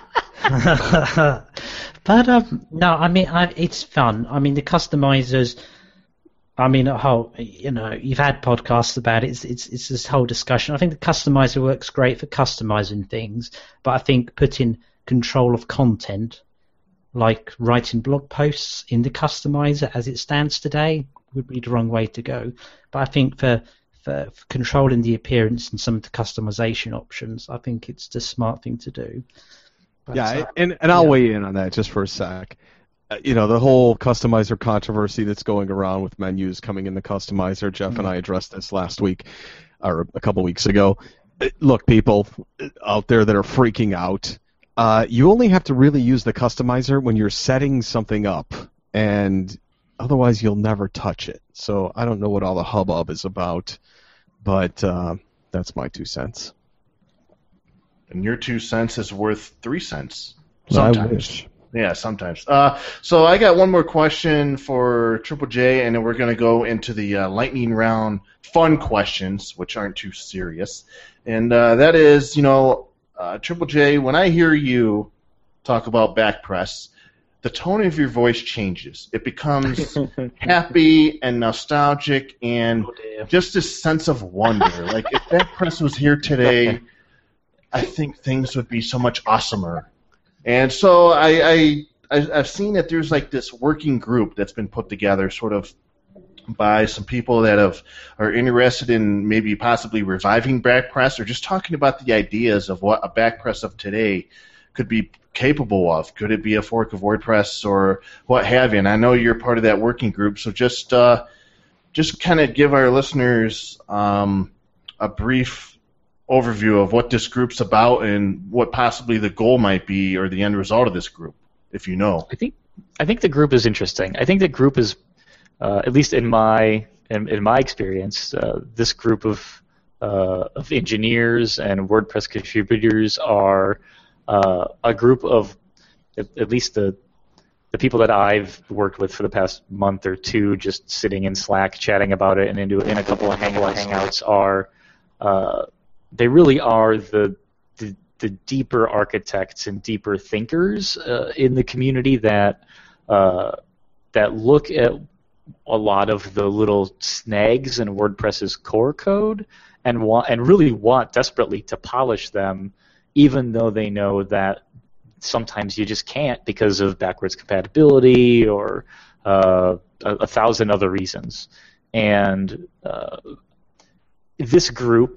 But um, no, I mean, I, it's fun. I mean, the customizers. I mean, a whole, you know, you've had podcasts about it. It's, it's it's this whole discussion. I think the customizer works great for customizing things, but I think putting control of content, like writing blog posts in the customizer as it stands today, would be the wrong way to go. But I think for for, for controlling the appearance and some of the customization options, I think it's the smart thing to do. But, yeah, uh, and and I'll yeah. weigh in on that just for a sec. Uh, You know, the whole customizer controversy that's going around with menus coming in the customizer. Jeff and I addressed this last week, or a couple weeks ago. Uh, Look, people out there that are freaking out, uh, you only have to really use the customizer when you're setting something up, and otherwise you'll never touch it. So I don't know what all the hubbub is about, but uh, that's my two cents. And your two cents is worth three cents. I Sometimes. wish. Yeah, sometimes. Uh, so I got one more question for Triple J, and then we're going to go into the uh, lightning round fun questions, which aren't too serious. And uh, that is, you know, uh, Triple J, when I hear you talk about back press, the tone of your voice changes. It becomes happy and nostalgic and Oh, dear. just this sense of wonder. Like, if back press was here today, I think things would be so much awesomer. And so I, I, I- I've seen that there's like this working group that's been put together sort of by some people that have are interested in maybe possibly reviving back press or just talking about the ideas of what a back press of today could be capable of. Could it be a fork of WordPress or what have you? And I know you're part of that working group, so just uh, just kind of give our listeners um, a brief overview of what this group's about and what possibly the goal might be or the end result of this group, if you know. I think I think the group is interesting. I think the group is, uh, at least in my in, in my experience, uh, this group of uh, of engineers and WordPress contributors are uh, a group of at, at least the the people that I've worked with for the past month or two, just sitting in Slack chatting about it, and into in a couple of hangouts, hangouts are. Uh, They really are the, the the deeper architects and deeper thinkers uh, in the community that uh, that look at a lot of the little snags in WordPress's core code and want and really want desperately to polish them, even though they know that sometimes you just can't because of backwards compatibility or uh, a, a thousand other reasons. And uh, this group,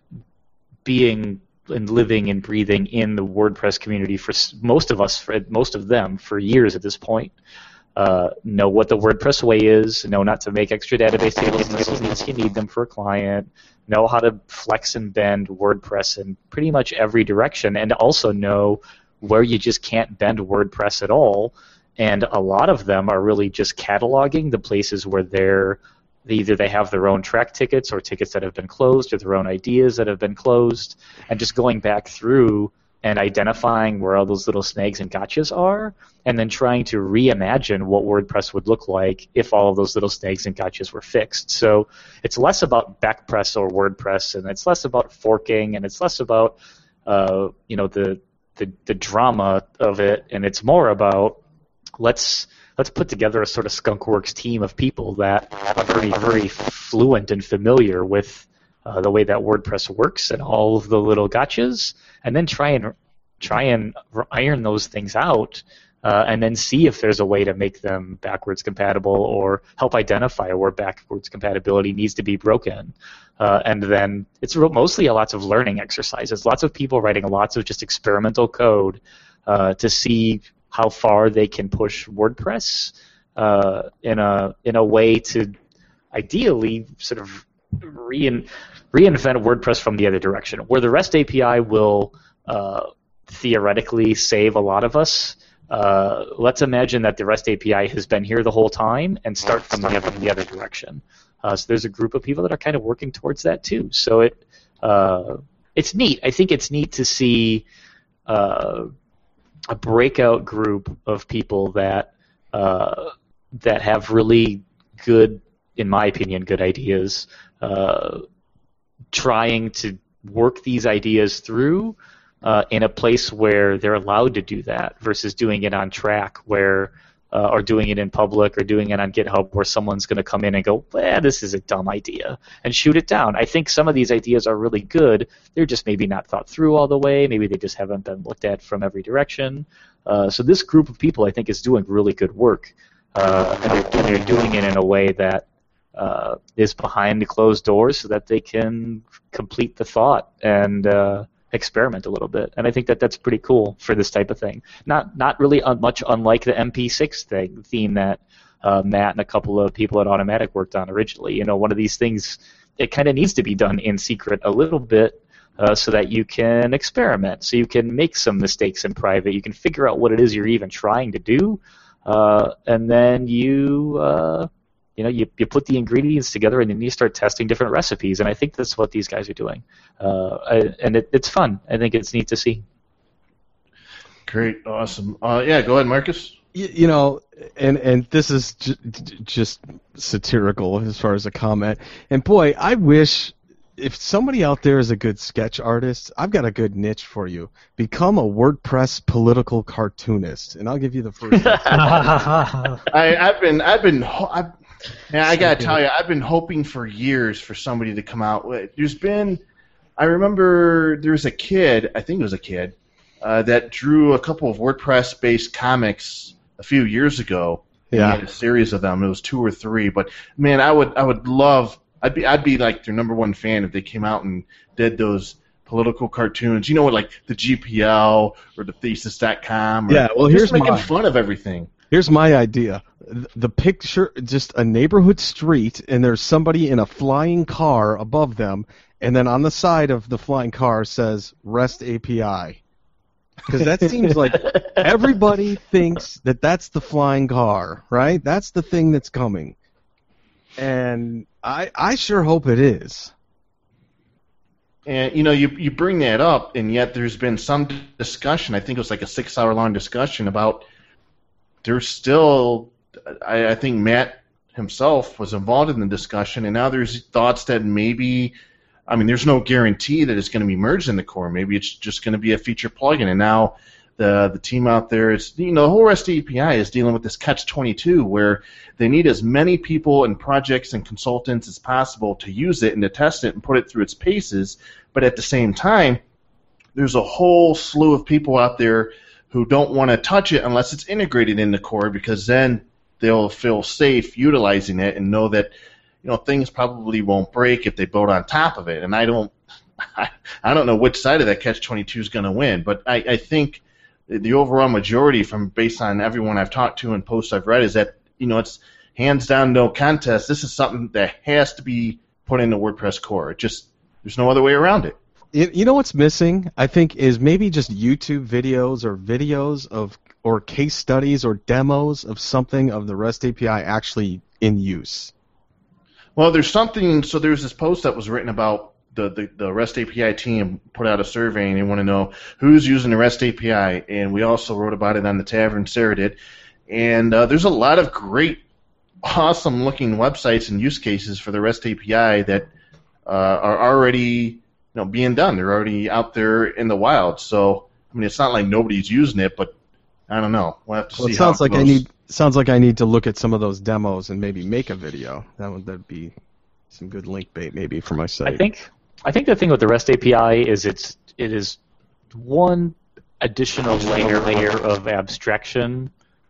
being and living and breathing in the WordPress community for s- most of us, for most of them, for years at this point, uh, know what the WordPress way is, know not to make extra database tables unless you need them for a client, know how to flex and bend WordPress in pretty much every direction, and also know where you just can't bend WordPress at all. And a lot of them are really just cataloging the places where they're either they have their own track tickets or tickets that have been closed or their own ideas that have been closed, and just going back through and identifying where all those little snags and gotchas are, and then trying to reimagine what WordPress would look like if all of those little snags and gotchas were fixed. So it's less about Backpress or WordPress, and it's less about forking, and it's less about uh, you know the, the the drama of it, and it's more about let's let's put together a sort of skunkworks team of people that are very very fluent and familiar with uh, the way that WordPress works and all of the little gotchas, and then try and try and iron those things out, uh, and then see if there's a way to make them backwards compatible or help identify where backwards compatibility needs to be broken. Uh, and then it's mostly a lots of learning exercises, lots of people writing lots of just experimental code uh, to see how far they can push WordPress uh, in a in a way to ideally sort of rein, reinvent WordPress from the other direction, where the REST A P I will uh, theoretically save a lot of us. Uh, let's imagine that the REST A P I has been here the whole time and start from the, from the other direction. Uh, so there's a group of people that are kind of working towards that too. So it uh, it's neat. I think it's neat to see uh, a breakout group of people that uh, that have really good, in my opinion, good ideas, uh, trying to work these ideas through uh, in a place where they're allowed to do that versus doing it on track where uh, or doing it in public or doing it on GitHub where someone's going to come in and go, eh, this is a dumb idea, and shoot it down. I think some of these ideas are really good. They're just maybe not thought through all the way. Maybe they just haven't been looked at from every direction. Uh, so this group of people, I think, is doing really good work, uh, and, they're, and they're doing it in a way that uh, is behind the closed doors so that they can complete the thought and uh, experiment a little bit. And I think that that's pretty cool for this type of thing. Not not really un- much unlike the M P six thing, theme that uh, Matt and a couple of people at Automattic worked on originally. You know, one of these things, it kind of needs to be done in secret a little bit uh, so that you can experiment, so you can make some mistakes in private, you can figure out what it is you're even trying to do, uh, and then you... Uh, You know, you, you put the ingredients together and then you start testing different recipes, and I think that's what these guys are doing. Uh, I, and it, it's fun. I think it's neat to see. Great, awesome. Uh, yeah, go ahead, Marcus. You, you know, and and this is j- just satirical as far as a comment. And boy, I wish if somebody out there is a good sketch artist, I've got a good niche for you. Become a WordPress political cartoonist, and I'll give you the first. I, I've been, I've been, I've, Yeah, I gotta tell you, I've been hoping for years for somebody to come out with. There's been, I remember there was a kid, I think it was a kid, uh, that drew a couple of WordPress-based comics a few years ago. Yeah, he had a series of them. It was two or three. But man, I would, I would love. I'd be, I'd be like their number one fan if they came out and did those political cartoons. You know what, like the G P L or the Thesis dot com. Or yeah, well, just here's making my, fun of everything. Here's my idea. The picture, just a neighborhood street, and there's somebody in a flying car above them, and then on the side of the flying car says REST A P I. Because that seems like everybody thinks that that's the flying car, right? That's the thing that's coming. And I, I sure hope it is. And, you know, you you bring that up, and yet there's been some discussion, I think it was like a six-hour-long discussion about there's still, I, I think Matt himself was involved in the discussion, and now there's thoughts that maybe, I mean, there's no guarantee that it's going to be merged in the core. Maybe it's just going to be a feature plugin, and now the the team out there is, you know, the whole REST A P I is dealing with this catch twenty-two where they need as many people and projects and consultants as possible to use it and to test it and put it through its paces, but at the same time, there's a whole slew of people out there who don't want to touch it unless it's integrated in the core, because then they'll feel safe utilizing it and know that, you know, things probably won't break if they build on top of it. And I don't, I, I don't know which side of that catch twenty-two is going to win, but I, I think the overall majority, from based on everyone I've talked to and posts I've read, is that, you know, it's hands down no contest. This is something that has to be put in the WordPress core. It just, there's no other way around it. You, you know what's missing, I think, is maybe just YouTube videos or videos of or case studies or demos of something of the REST A P I actually in use. Well, there's something. So there's this post that was written about the, the, the REST A P I team put out a survey, and they want to know who's using the REST A P I. And we also wrote about it on the Tavern. Sarah did. And uh, there's a lot of great, awesome-looking websites and use cases for the REST A P I that uh, are already, you know, being done. They're already out there in the wild. So I mean, it's not like nobody's using it, but I don't know. We'll have to well, see. It sounds how it like goes. I need. Sounds like I need to look at some of those demos and maybe make a video. That would that'd be some good link bait maybe for my site. I think I think the thing with the REST A P I is it's it is one additional layer layer of abstraction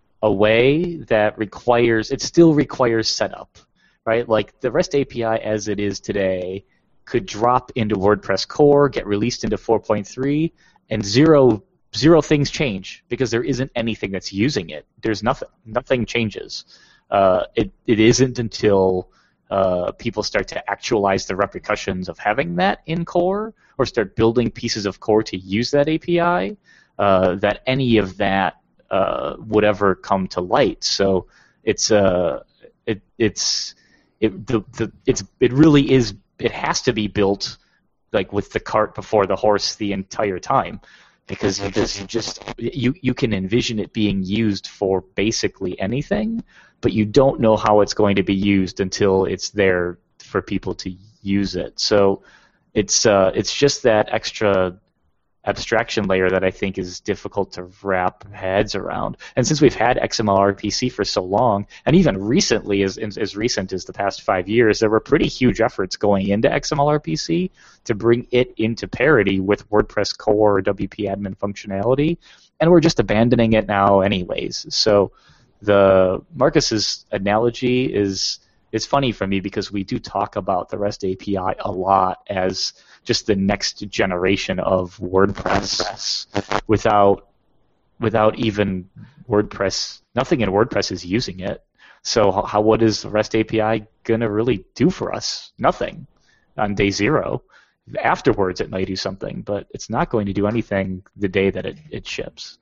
away that requires it still requires setup, right? Like the REST A P I as it is today could drop into WordPress core, get released into four point three, and zero zero things change because there isn't anything that's using it. There's nothing. Nothing changes. Uh, it it isn't until uh, people start to actualize the repercussions of having that in core or start building pieces of core to use that A P I uh, that any of that uh, would ever come to light. So it's uh, it it's it the, the it's it really is it has to be built like with the cart before the horse the entire time. Because you just, you just you you can envision it being used for basically anything, but you don't know how it's going to be used until it's there for people to use it. So it's uh, it's just that extra abstraction layer that I think is difficult to wrap heads around. And since we've had X M L R P C for so long, and even recently, as as recent as the past five years, there were pretty huge efforts going into X M L R P C to bring it into parity with WordPress core or W P admin functionality, and we're just abandoning it now anyways. So the Marcus's analogy is is funny for me because we do talk about the REST A P I a lot as just the next generation of WordPress without without even WordPress. Nothing in WordPress is using it. So how what is the REST A P I gonna really do for us? Nothing on day zero. Afterwards, it might do something, but it's not going to do anything the day that it, it ships.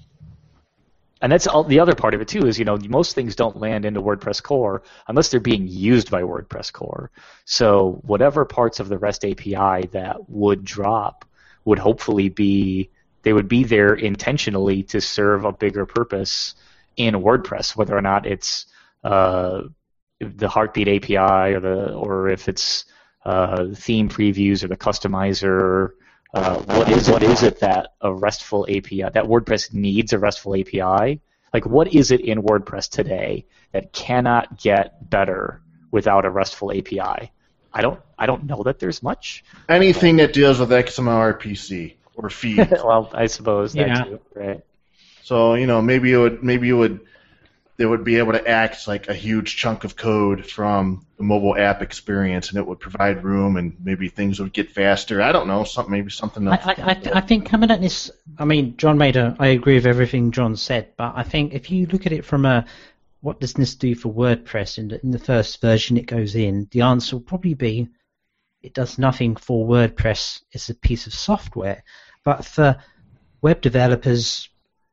And that's all, the other part of it too is, you know, most things don't land into WordPress core unless they're being used by WordPress core. So whatever parts of the REST A P I that would drop would hopefully be, they would be there intentionally to serve a bigger purpose in WordPress, whether or not it's uh, the Heartbeat A P I or the or if it's uh, theme previews or the customizer. Uh, what is what is it that a RESTful A P I, that WordPress needs a RESTful A P I? Like, what is it in WordPress today that cannot get better without a RESTful A P I? I don't I don't know that there's much. Anything that deals with X M L R P C or feed. Well, I suppose that Yeah. too, right? So you know, maybe it would maybe it would they would be able to act like a huge chunk of code from the mobile app experience, and it would provide room, and maybe things would get faster. I don't know, something maybe something else. I, I, I, I think coming at this, I mean, John made a, I agree with everything John said, but I think if you look at it from a, what does this do for WordPress in the, in the first version it goes in, the answer will probably be, it does nothing for WordPress. It's a piece of software. But for web developers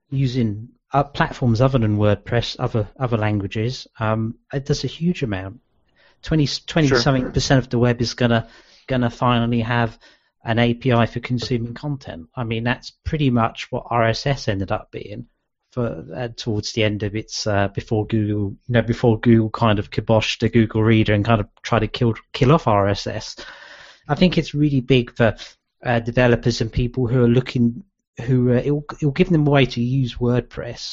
using uh, platforms other than WordPress, other other languages, um, it does a huge amount. twenty, twenty Sure. something percent of the web is gonna gonna finally have an A P I for consuming content. I mean, that's pretty much what R S S ended up being for uh, towards the end of its uh, before Google, you know, before Google kind of kiboshed the Google Reader and kind of tried to kill kill off R S S. I think it's really big for uh, developers and people who are looking, who uh, it'll, it'll give them a way to use WordPress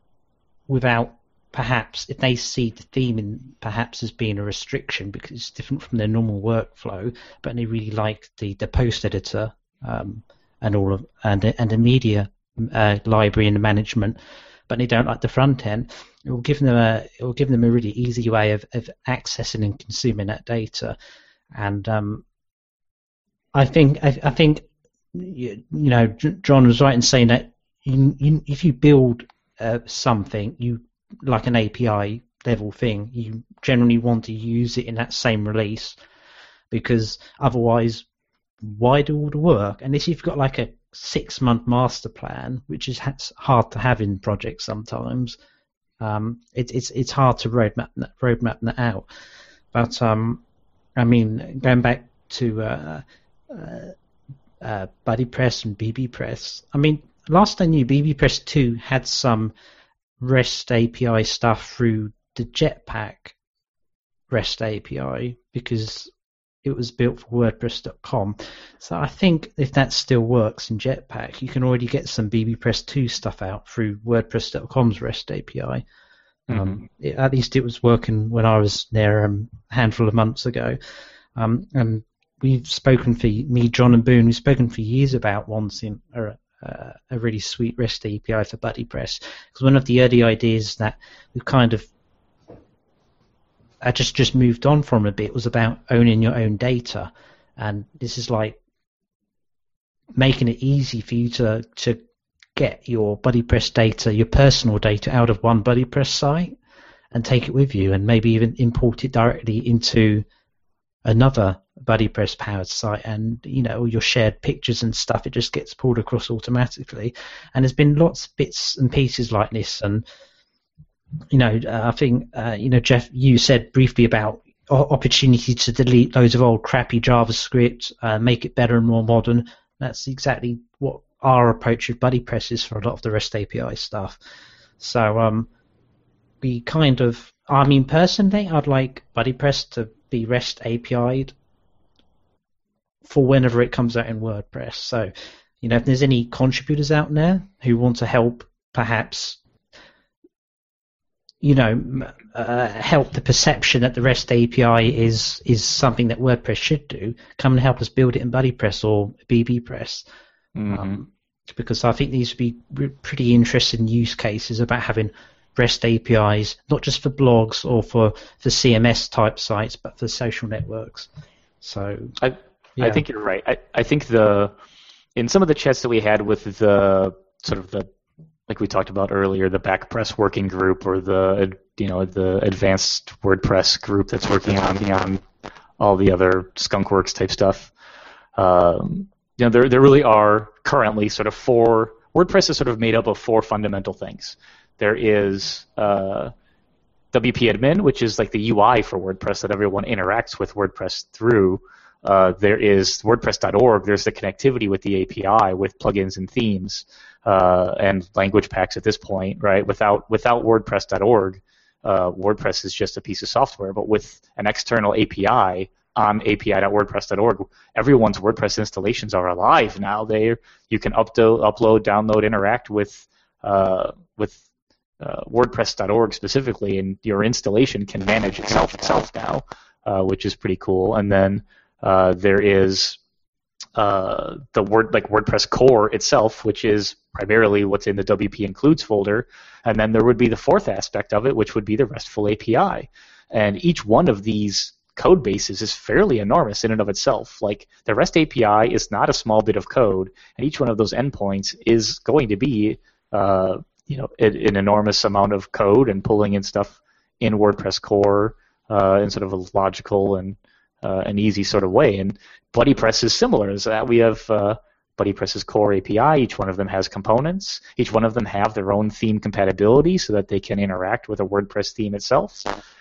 without, perhaps, if they see the theme in perhaps as being a restriction because it's different from their normal workflow, but they really like the, the post editor um, and all of and and the media uh, library and the management, but they don't like the front end. It will give them a it will give them a really easy way of, of accessing and consuming that data, and um, I think I, I think you, you know John was right in saying that you, you, if you build uh, something you like an A P I level thing, you generally want to use it in that same release because otherwise why do all the work? Unless you've got like a six-month master plan, which is hard to have in projects sometimes. Um, it, it's it's hard to roadmap roadmap that out. But um, I mean, going back to uh, uh, uh, BuddyPress and BBPress, I mean, last I knew, BBPress two had some REST A P I stuff through the Jetpack REST A P I because it was built for WordPress dot com. So I think if that still works in Jetpack, you can already get some BBPress two stuff out through WordPress dot com's REST A P I. Mm-hmm. Um, it, at least it was working when I was there um, a handful of months ago. Um, and we've spoken for, me, John and Boone, we've spoken for years about wanting a, uh, a really sweet REST A P I for BuddyPress. Because one of the early ideas that we've kind of I just, just moved on from a bit was about owning your own data. And this is like making it easy for you to, to get your BuddyPress data, your personal data, out of one BuddyPress site and take it with you and maybe even import it directly into another BuddyPress powered site, and you know all your shared pictures and stuff, it just gets pulled across automatically. And there's been lots of bits and pieces like this, and you know, uh, I think, uh, you know, Jeff, you said briefly about opportunity to delete loads of old crappy JavaScript, uh, make it better and more modern. That's exactly what our approach with BuddyPress is for a lot of the REST A P I stuff. So um, we kind of, I mean, personally, I'd like BuddyPress to be REST A P I'd for whenever it comes out in WordPress. So, you know, if there's any contributors out there who want to help, perhaps, you know, uh, help the perception that the REST A P I is is something that WordPress should do, come and help us build it in BuddyPress or BBPress. Mm-hmm. Um, because I think these would be pretty interesting use cases about having REST A P Is, not just for blogs or for, for C M S type sites, but for social networks. So I yeah. I think you're right. I, I think the in some of the chats that we had with the sort of the like we talked about earlier, the BackPress working group or the you know the advanced WordPress group that's working on on all the other skunkworks type stuff. Um, you know, there there really are currently sort of four. WordPress is sort of made up of four fundamental things. There is uh, W P Admin, which is like the U I for WordPress that everyone interacts with WordPress through. Uh, there is WordPress dot org. There's the connectivity with the A P I with plugins and themes uh, and language packs at this point, right? Without without WordPress dot org, uh, WordPress is just a piece of software. But with an external A P I on A P I dot WordPress dot org, everyone's WordPress installations are alive now. They you can upload, upload, download, interact with uh, with uh, WordPress dot org specifically, and your installation can manage itself itself now, uh, which is pretty cool. And then Uh, there is uh, the word like WordPress core itself, which is primarily what's in the W P includes folder, and then there would be the fourth aspect of it, which would be the RESTful A P I. And each one of these code bases is fairly enormous in and of itself. Like the REST A P I is not a small bit of code, and each one of those endpoints is going to be uh, you know an, an enormous amount of code and pulling in stuff in WordPress core uh, in sort of a logical and Uh, an easy sort of way. And BuddyPress is similar as that. We have uh, BuddyPress's core A P I. Each one of them has components. Each one of them have their own theme compatibility so that they can interact with a WordPress theme itself.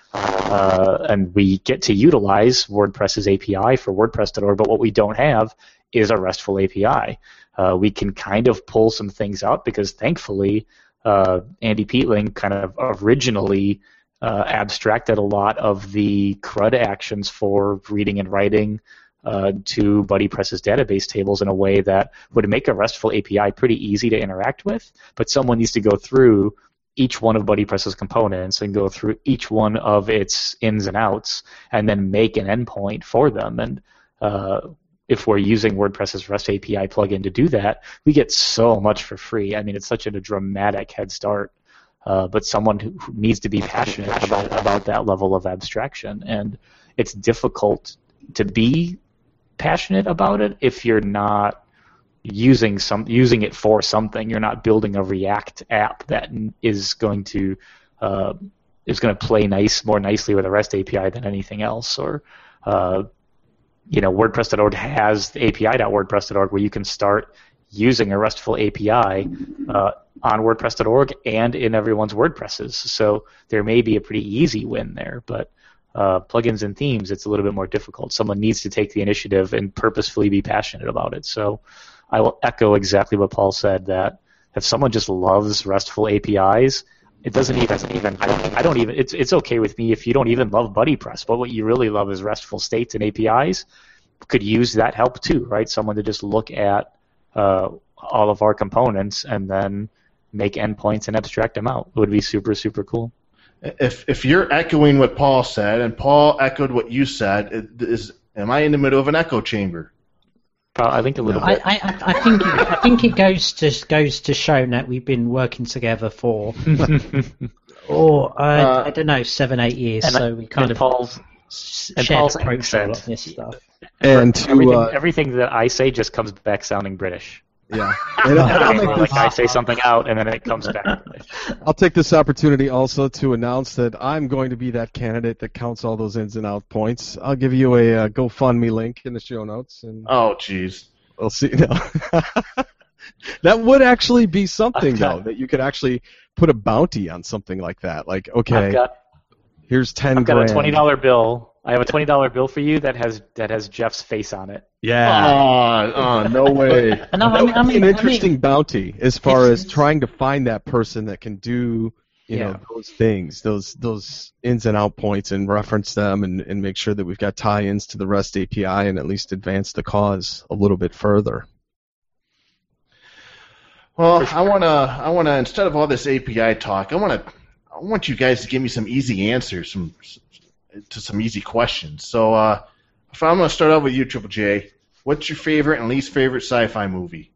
Uh, and we get to utilize WordPress's A P I for WordPress dot org, but what we don't have is a RESTful A P I. Uh, we can kind of pull some things out because thankfully uh, Andy Peatling kind of originally Uh, abstracted a lot of the CRUD actions for reading and writing uh, to BuddyPress's database tables in a way that would make a RESTful A P I pretty easy to interact with, but someone needs to go through each one of BuddyPress's components and go through each one of its ins and outs and then make an endpoint for them. And uh, if we're using WordPress's REST A P I plugin to do that, we get so much for free. I mean, it's such a, a dramatic head start. Uh, but someone who, who needs to be passionate about, about that level of abstraction. And it's difficult to be passionate about it if you're not using some using it for something. You're not building a React app that is going to uh, is going to play nice more nicely with a REST A P I than anything else, or uh, you know, WordPress dot org has the A P I dot WordPress dot org where you can start using a RESTful A P I uh, on WordPress dot org and in everyone's WordPresses. So there may be a pretty easy win there, but uh, plugins and themes, it's a little bit more difficult. Someone needs to take the initiative and purposefully be passionate about it. So I will echo exactly what Paul said, that if someone just loves RESTful A P Is, it doesn't even, doesn't even I don't, I don't even, it's it's okay with me if you don't even love BuddyPress, but what you really love is RESTful states and A P Is, could use that help too, right? Someone to just look at uh, all of our components and then make endpoints and abstract them out. It would be super, super cool. If if you're echoing what Paul said, and Paul echoed what you said, is am I in the middle of an echo chamber? I think a little I, bit. I, I think I think it goes to goes to show that we've been working together for, or uh, Uh, I don't know, seven eight years. And, so we kind and of Paul's s- and shared Paul's approach to a lot accent. of this stuff. And to everything, uh, everything that I say just comes back sounding British. yeah, and I'll, make like this, I say something out and then it comes back. I'll take this opportunity also to announce that I'm going to be that candidate that counts all those ins and out points. I'll give you a uh, GoFundMe link in the show notes, and Oh, jeez. we'll see. No. That would actually be something, though, that you could actually put a bounty on something like that. Like, okay, I've got, here's ten I've got grand. a twenty dollar bill. I have a twenty dollar bill for you that has that has Jeff's face on it. Yeah. Oh, oh, no way. And I That mean, I would be mean, an I mean, interesting bounty as far It's- as trying to find that person that can do, you Yeah. know, those things, those those ins and out points, and reference them, and, and make sure that we've got tie-ins to the REST A P I, and at least advance the cause a little bit further. Well, I wanna, I wanna, instead of all this A P I talk, I wanna, I want you guys to give me some easy answers, some to some easy questions. So, uh, if I'm gonna start out with you, Triple J, what's your favorite and least favorite sci-fi movie?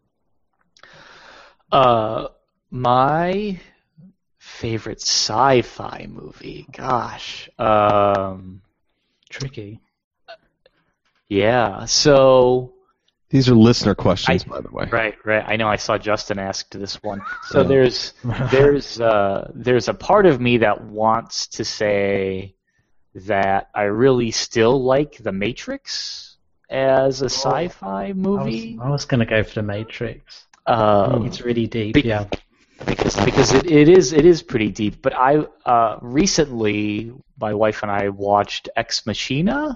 Uh, my favorite sci-fi movie. Gosh. Um, tricky. yeah. So. These are listener questions, I- by the way. Right, right. I know. I saw Justin ask this one. So Yeah. there's there's uh, there's a part of me that wants to say that I really still like The Matrix as a sci-fi I was, movie. I was going to go for The Matrix. Um, It's really deep, be- yeah. because because it, it is it is pretty deep. But I uh, recently, my wife and I watched Ex Machina,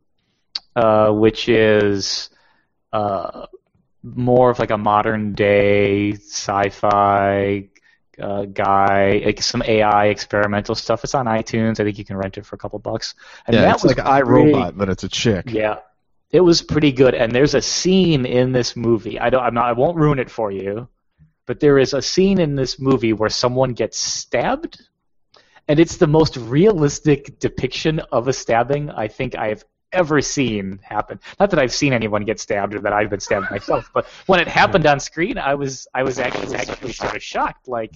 uh, which is uh, more of like a modern day sci-fi uh, guy, like some A I experimental stuff. It's on iTunes. I think you can rent it for a couple bucks. And Yeah, that it's was like iRobot, but it's a chick. yeah, it was pretty good. And there's a scene in this movie. I don't. I'm not. I won't ruin it for you. But there is a scene in this movie where someone gets stabbed, and it's the most realistic depiction of a stabbing I think I've ever seen happen. Not that I've seen anyone get stabbed or that I've been stabbed myself, but when it happened on screen, I was I was actually actually sort of shocked. Like,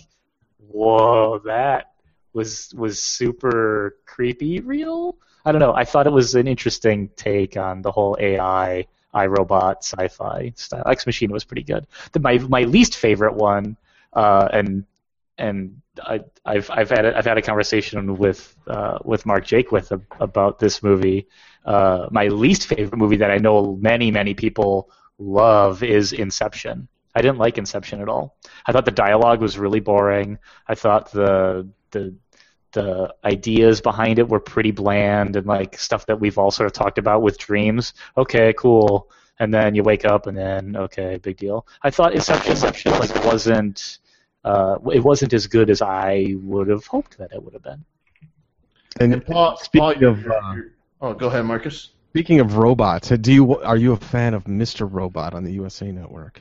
whoa, that was was super creepy, real. I don't know. I thought it was an interesting take on the whole A I, iRobot, sci-fi style. Ex Machina was pretty good. The, my my least favorite one, uh, and and I, I've I've had a, I've had a conversation with uh, with Mark Jakewith about this movie. Uh, my least favorite movie that I know many many people love is Inception. I didn't like Inception at all. I thought the dialogue was really boring. I thought the the the ideas behind it were pretty bland and like stuff that we've all sort of talked about with dreams. Okay, cool. And then you wake up and then okay, big deal. I thought Inception, Inception like wasn't uh, it wasn't as good as I would have hoped that it would have been. And, And Paul, speaking Paul, of you're- uh, you're- oh, go ahead, Marcus. speaking of robots, do you are you a fan of Mister Robot on the U S A Network?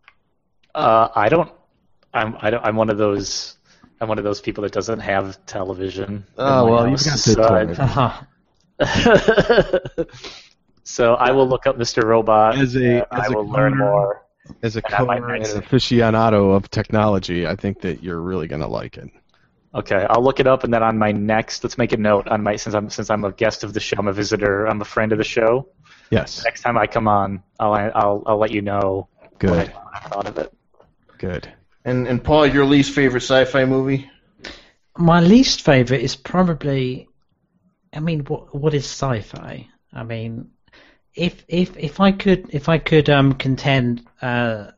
Uh, I don't. I'm. I don't, I'm one of those. I'm one of those people that doesn't have television. in Oh my well, you've house, got so to I- Uh-huh. so I will look up Mister Robot. As a- and as I a will learn coder- more. As a And I might coder and not an say- aficionado of technology, I think that you're really gonna like it. Okay, I'll look it up, and then on my next, let's make a note on my since I'm since I'm a guest of the show, I'm a visitor, I'm a friend of the show. Yes, Next time I come on, I'll I'll I'll let you know good, what I thought of it. good. And and Paul, your least favorite sci-fi movie? My least favorite is probably, I mean, what what is sci-fi? I mean, if if if I could if I could um contend uh,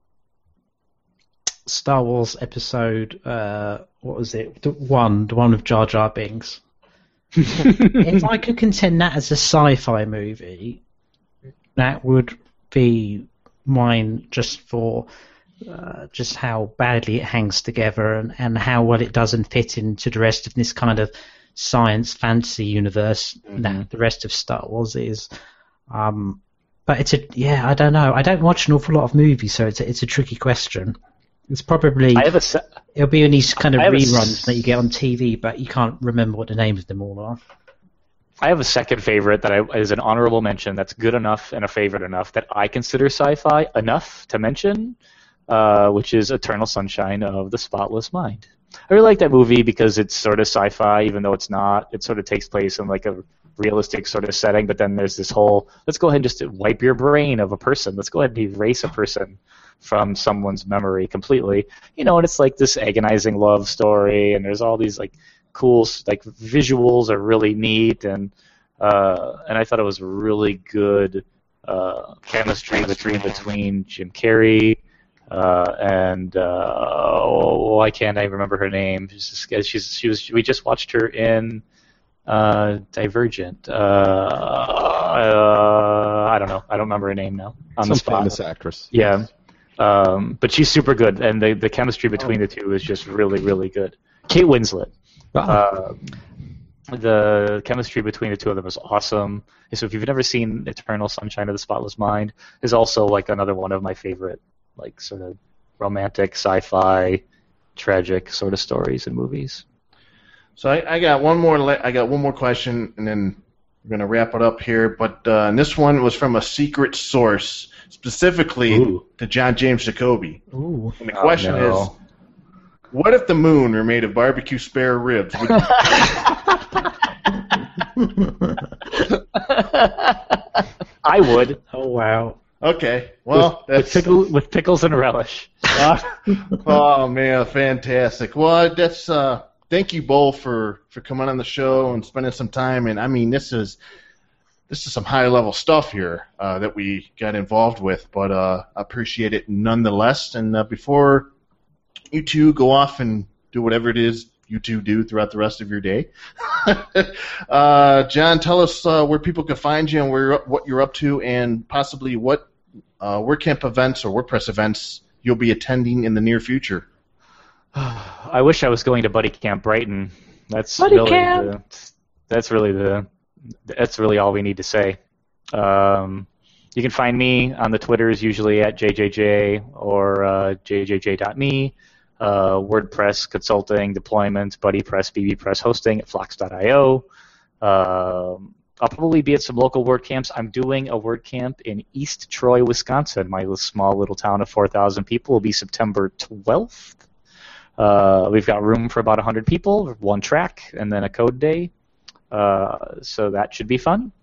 Star Wars episode uh what was it the one the one with Jar Jar Binks. If I could contend that as a sci-fi movie, that would be mine just for uh, just how badly it hangs together and, and how well it doesn't fit into the rest of this kind of science fantasy universe mm-hmm. that the rest of Star Wars is. Um, but it's a yeah, I don't know. I don't watch an awful lot of movies, so it's a, it's a tricky question. It's probably I have a se- it'll be in these kind of reruns s- that you get on T V, but you can't remember what the names of them all are. I have a second favorite that I, is an honorable mention that's good enough and a favorite enough that I consider sci-fi enough to mention, uh, which is Eternal Sunshine of the Spotless Mind. I really like that movie because it's sort of sci-fi, even though it's not. It sort of takes place in like a realistic sort of setting, but then there's this whole, let's go ahead and just wipe your brain of a person. Let's go ahead and erase a person from someone's memory completely. You know, and it's like this agonizing love story, and there's all these like cool, like visuals are really neat, and uh, and I thought it was really good uh, chemistry between between Jim Carrey uh, and uh, oh, why can't I remember her name? She's, just, she's she was we just watched her in uh, Divergent. Uh, uh, I don't know. I don't remember her name now on Some the spot. famous actress. Yeah. Um, but she's super good, and the, the chemistry between the two is just really, really good. Kate Winslet. Uh, the chemistry between the two of them is awesome. So if you've never seen Eternal Sunshine of the Spotless Mind, is also like another one of my favorite, like sort of romantic, sci-fi, tragic sort of stories and movies. So I, I got one more. Le- I got one more question, and then we're gonna wrap it up here. But uh, and this one was from a secret source, specifically Ooh. to John James Jacoby. Ooh. And the question oh, no. is, what if the moon were made of barbecue spare ribs? Would I would. Oh wow. Okay, well, with, that's with, pickle, with pickles and relish. uh, oh man, fantastic. Well, that's uh, thank you both for, for coming on the show and spending some time. And I mean, this is this is some high level stuff here uh, that we got involved with, but uh, I appreciate it nonetheless. And uh, before you two go off and do whatever it is you two do throughout the rest of your day, uh, John, tell us uh, where people can find you and where what you're up to, and possibly what uh, WordCamp events or WordPress events you'll be attending in the near future. I wish I was going to Buddy Camp Brighton. That's Buddy really Camp. the, that's really the that's really all we need to say. Um, you can find me on the Twitters usually at J J J or uh, J J J dot me. Uh, WordPress consulting, deployment, BuddyPress, B B Press hosting at Flux dot io. Um, I'll probably be at some local WordCamps. I'm doing a WordCamp in East Troy, Wisconsin. My little, small little town of four thousand people will be September twelfth. Uh, we've got room for about one hundred people, one track, and then a code day. Uh, so that should be fun.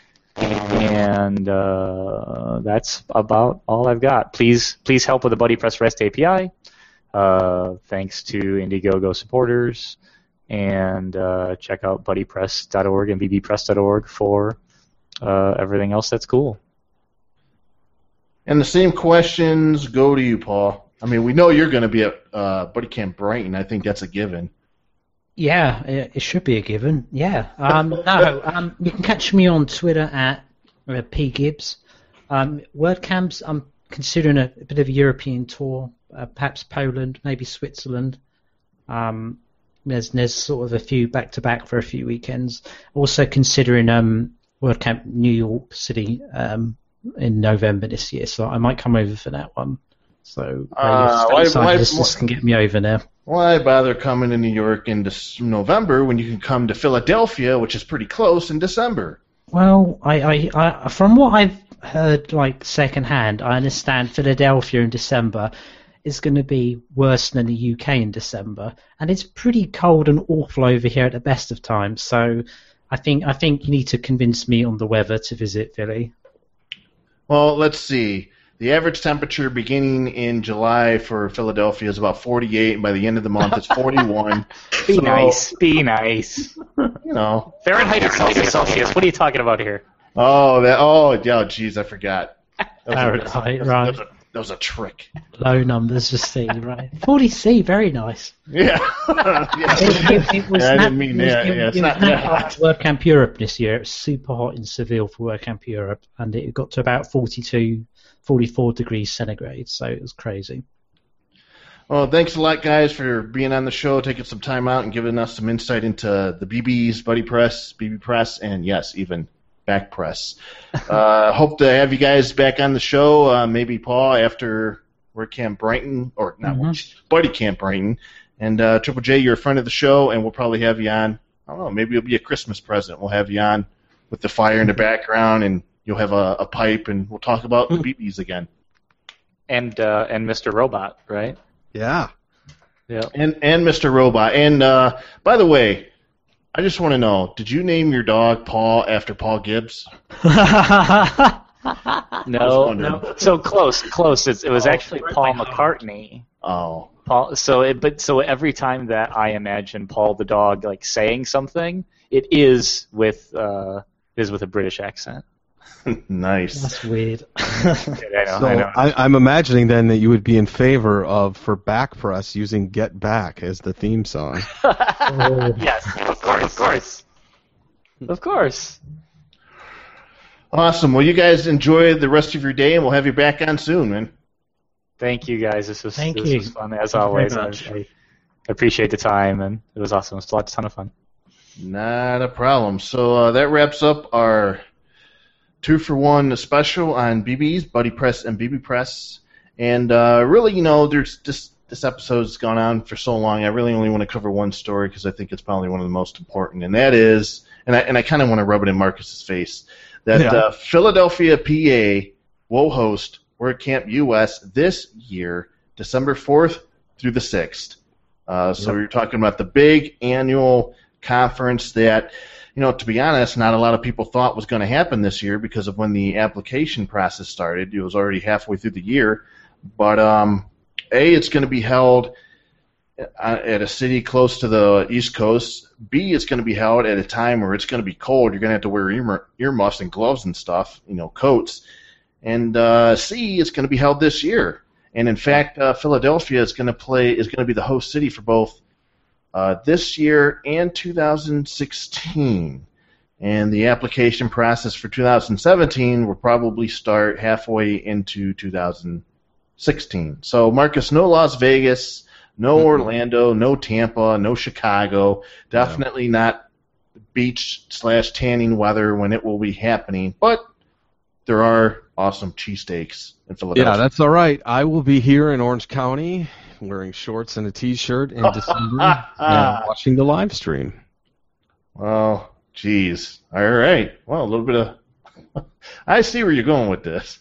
And uh, that's about all I've got. Please, please help with the BuddyPress REST A P I. Uh, thanks to Indiegogo supporters. And uh, check out buddy press dot org and b b press dot org for uh, everything else that's cool. And the same questions go to you, Paul. I mean, we know you're going to be at uh, Buddy Camp Brighton. I think that's a given. Yeah, it, it should be a given. Yeah. Um, no, um, you can catch me on Twitter at uh, pgibbs. Um, WordCamps, I'm considering a, a bit of a European tour, uh, perhaps Poland, maybe Switzerland. Um, there's there's sort of a few back to back for a few weekends. Also considering um, WordCamp New York City um, in November this year, so I might come over for that one. So Uh, uh, why- stateside why- listeners can get me over there. Why bother coming to New York in Dec- November when you can come to Philadelphia, which is pretty close, in December? Well, I, I, I from what I've heard, like secondhand, I understand Philadelphia in December is going to be worse than the U K in December, and it's pretty cold and awful over here at the best of times. So, I think I think you need to convince me on the weather to visit Philly. Well, let's see. The average temperature beginning in July for Philadelphia is about forty-eight, and by the end of the month it's forty-one. Be So, nice. Be nice. You know, Fahrenheit or Celsius? Celsius. What are you talking about here? Oh, that. Oh, yeah. Jeez, I forgot. That was, Fahrenheit, that was, right. that was a, that was a trick. Low numbers for C, right? forty C, very nice. Yeah. yeah. It, it, it was Yeah, I snap- didn't mean it was- that. it- Yeah, it's it not was snap that hot hot. for WordCamp Europe this year. It was super hot in Seville for WordCamp Europe, and it got to about forty-two, forty-four degrees centigrade, so it was crazy. Well, thanks a lot, guys, for being on the show, taking some time out, and giving us some insight into the B Bs, Buddy Press, B B Press, and yes, even Back Press. uh, hope to have you guys back on the show. Uh, maybe Paul after WordCamp Brighton, or not Mhm. Buddy Camp Brighton, and uh, Triple J, you're a friend of the show, and we'll probably have you on. I don't know, maybe it'll be a Christmas present. We'll have you on with the fire in the background, and you'll have a, a pipe, and we'll talk about the B Bs again. And uh, and Mister Robot, right? Yeah. Yeah. And and Mister Robot. And uh, by the way, I just want to know, did you name your dog Paul after Paul Gibbs? No, wondering. no. So close, close. It's, it was Oh, actually right Paul by heart. McCartney. Oh. Paul. So it, but so every time that I imagine Paul the dog like saying something, it is with uh, is with a British accent. Nice. That's weird. I know. So I know. I, I'm imagining then that you would be in favor of, for Back Press, using Get Back as the theme song. Oh. Yes, of course, of course, of course. Awesome. Well, you guys enjoy the rest of your day, and we'll have you back on soon, man. Thank you guys. This was Thank this you. was fun as Thank you very always. I, much. I appreciate the time, and it was awesome. It was a lot, ton of fun. Not a problem. So uh, that wraps up our two for one special on B Bs, Buddy Press and B B Press. And uh, really, you know, there's this this episode's gone on for so long. I really only want to cover one story because I think it's probably one of the most important, and that is, and I and I kind of want to rub it in Marcus's face, that Yeah. uh, Philadelphia, P A will host WordCamp U S this year, December fourth through the sixth. Uh, so Yep. you're talking about the big annual conference that, you know, to be honest, not a lot of people thought was going to happen this year because of when the application process started. It was already halfway through the year. But, um, A, it's going to be held at a city close to the East Coast. B, it's going to be held at a time where it's going to be cold. You're going to have to wear ear, earmuffs and gloves and stuff, you know, coats. And uh, C, it's going to be held this year. And, in fact, uh, Philadelphia is going to play is going to be the host city for both Uh, this year and two thousand sixteen. And the application process for two thousand seventeen will probably start halfway into two thousand sixteen. So, Marcus, no Las Vegas, no Mm-mm. Orlando, no Tampa, no Chicago. Definitely not beach slash tanning weather when it will be happening. But there are awesome cheesesteaks in Philadelphia. Yeah, that's all right. I will be here in Orange County wearing shorts and a T-shirt in December and watching the live stream. Well, geez. All right. Well, a little bit of... I see where you're going with this.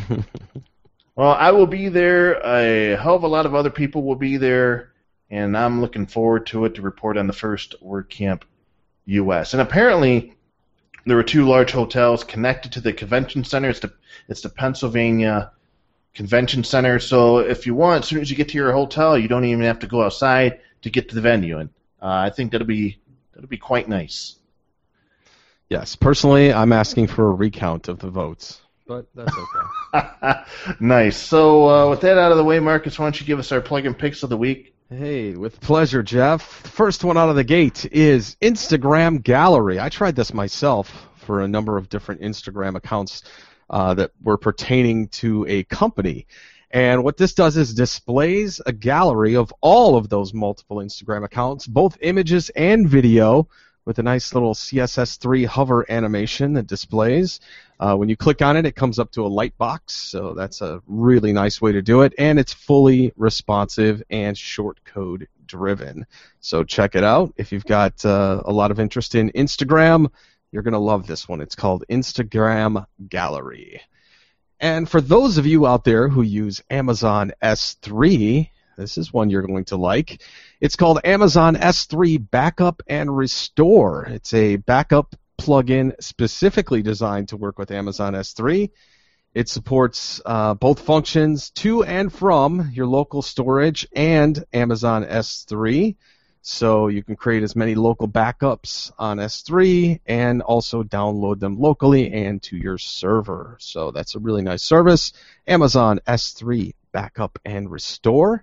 Well, I will be there. A hell of a lot of other people will be there, and I'm looking forward to it to report on the first WordCamp U S. And apparently, there were two large hotels connected to the convention center. It's the, it's the Pennsylvania Convention Center. So if you want, as soon as you get to your hotel, you don't even have to go outside to get to the venue. And uh, I think that'll be that'll be quite nice. Yes, personally, I'm asking for a recount of the votes, but that's okay. Nice. So uh, with that out of the way, Marcus, why don't you give us our plug-in picks of the week? Hey, with pleasure, Jeff. The first one out of the gate is Instagram Gallery. I tried this myself for a number of different Instagram accounts uh, that were pertaining to a company. And what this does is displays a gallery of all of those multiple Instagram accounts, both images and video, with a nice little C S S three hover animation that displays. Uh, when you click on it, it comes up to a light box, so that's a really nice way to do it, and it's fully responsive and short code driven. So check it out. If you've got uh, a lot of interest in Instagram, you're going to love this one. It's called Instagram Gallery. And for those of you out there who use Amazon S three, this is one you're going to like. It's called Amazon S three Backup and Restore. It's a backup plugin specifically designed to work with Amazon S three. It supports uh, both functions to and from your local storage and Amazon S three. So you can create as many local backups on S three and also download them locally and to your server. So that's a really nice service. Amazon S three Backup and Restore.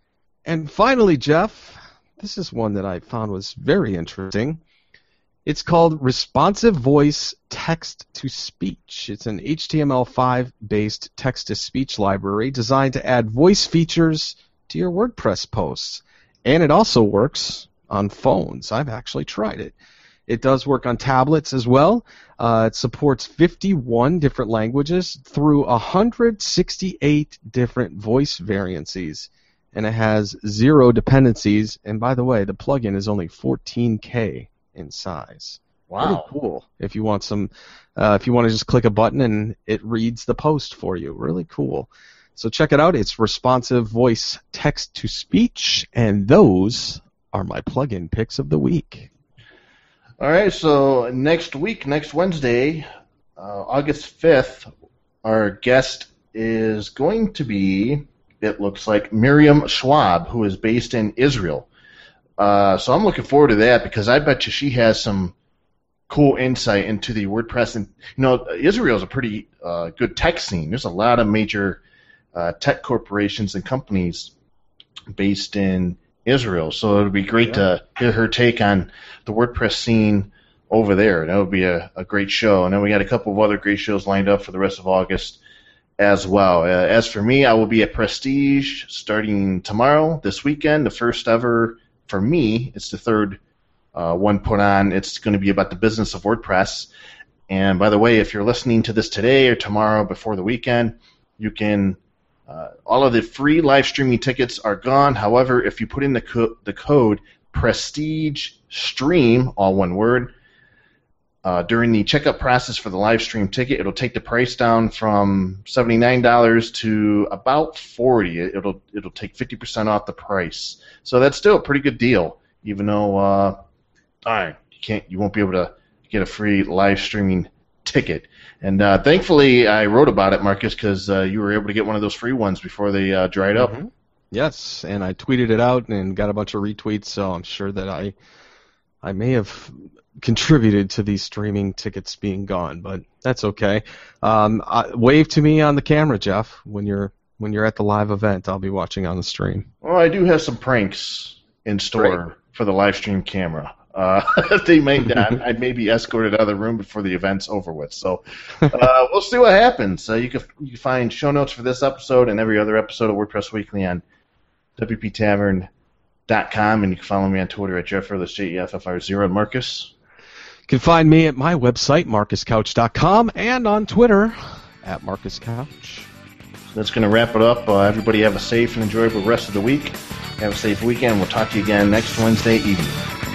And finally, Jeff, this is one that I found was very interesting. It's called Responsive Voice Text-to-Speech. It's an H T M L five based text-to-speech library designed to add voice features to your WordPress posts. And it also works on phones. I've actually tried it. It does work on tablets as well. Uh, it supports fifty-one different languages through one hundred sixty-eight different voice variances. And it has zero dependencies. And by the way, the plugin is only fourteen K in size. Wow. Pretty cool. If you want some, uh, if you want to just click a button and it reads the post for you. Really cool. So check it out. It's Responsive Voice Text-to-Speech, and those are my plugin picks of the week. All right, so next week, next Wednesday, uh, August fifth, our guest is going to be, it looks like, Miriam Schwab, who is based in Israel. Uh, so I'm looking forward to that because I bet you she has some cool insight into the WordPress. And, you know, Israel is a pretty uh, good tech scene. There's a lot of major Uh, tech corporations and companies based in Israel, so it would be great yeah. to hear her take on the WordPress scene over there. That would be a, a great show. And then we got a couple of other great shows lined up for the rest of August as well. Uh, as for me, I will be at Prestige starting tomorrow, this weekend, the first ever for me. It's the third uh, one put on. It's going to be about the business of WordPress. And by the way, if you're listening to this today or tomorrow before the weekend, you can Uh, all of the free live streaming tickets are gone. However, if you put in the, co- the code Prestige Stream, all one word, uh, during the checkout process for the live stream ticket, it'll take the price down from seventy-nine dollars to about forty dollars. It'll it'll take fifty percent off the price. So that's still a pretty good deal, even though uh, darn, you can't you won't be able to get a free live streaming ticket. And uh, thankfully, I wrote about it, Marcus, because uh, you were able to get one of those free ones before they uh, dried up. Mm-hmm. Yes, and I tweeted it out and got a bunch of retweets, so I'm sure that I I may have contributed to these streaming tickets being gone, but that's okay. Um, I, wave to me on the camera, Jeff, when you're when you're at the live event. I'll be watching on the stream. Well, I do have some pranks in store Great. for the live stream camera. Uh, they may I, I may be escorted out of the room before the event's over with. So uh, we'll see what happens. Uh, you can you can find show notes for this episode and every other episode of WordPress Weekly on W P Tavern dot com, and you can follow me on Twitter at Jeff Earless, J E F F R zero. And Marcus? You can find me at my website, marcus couch dot com, and on Twitter at Marcus Couch. So that's going to wrap it up. Uh, everybody have a safe and enjoyable rest of the week. Have a safe weekend. We'll talk to you again next Wednesday evening.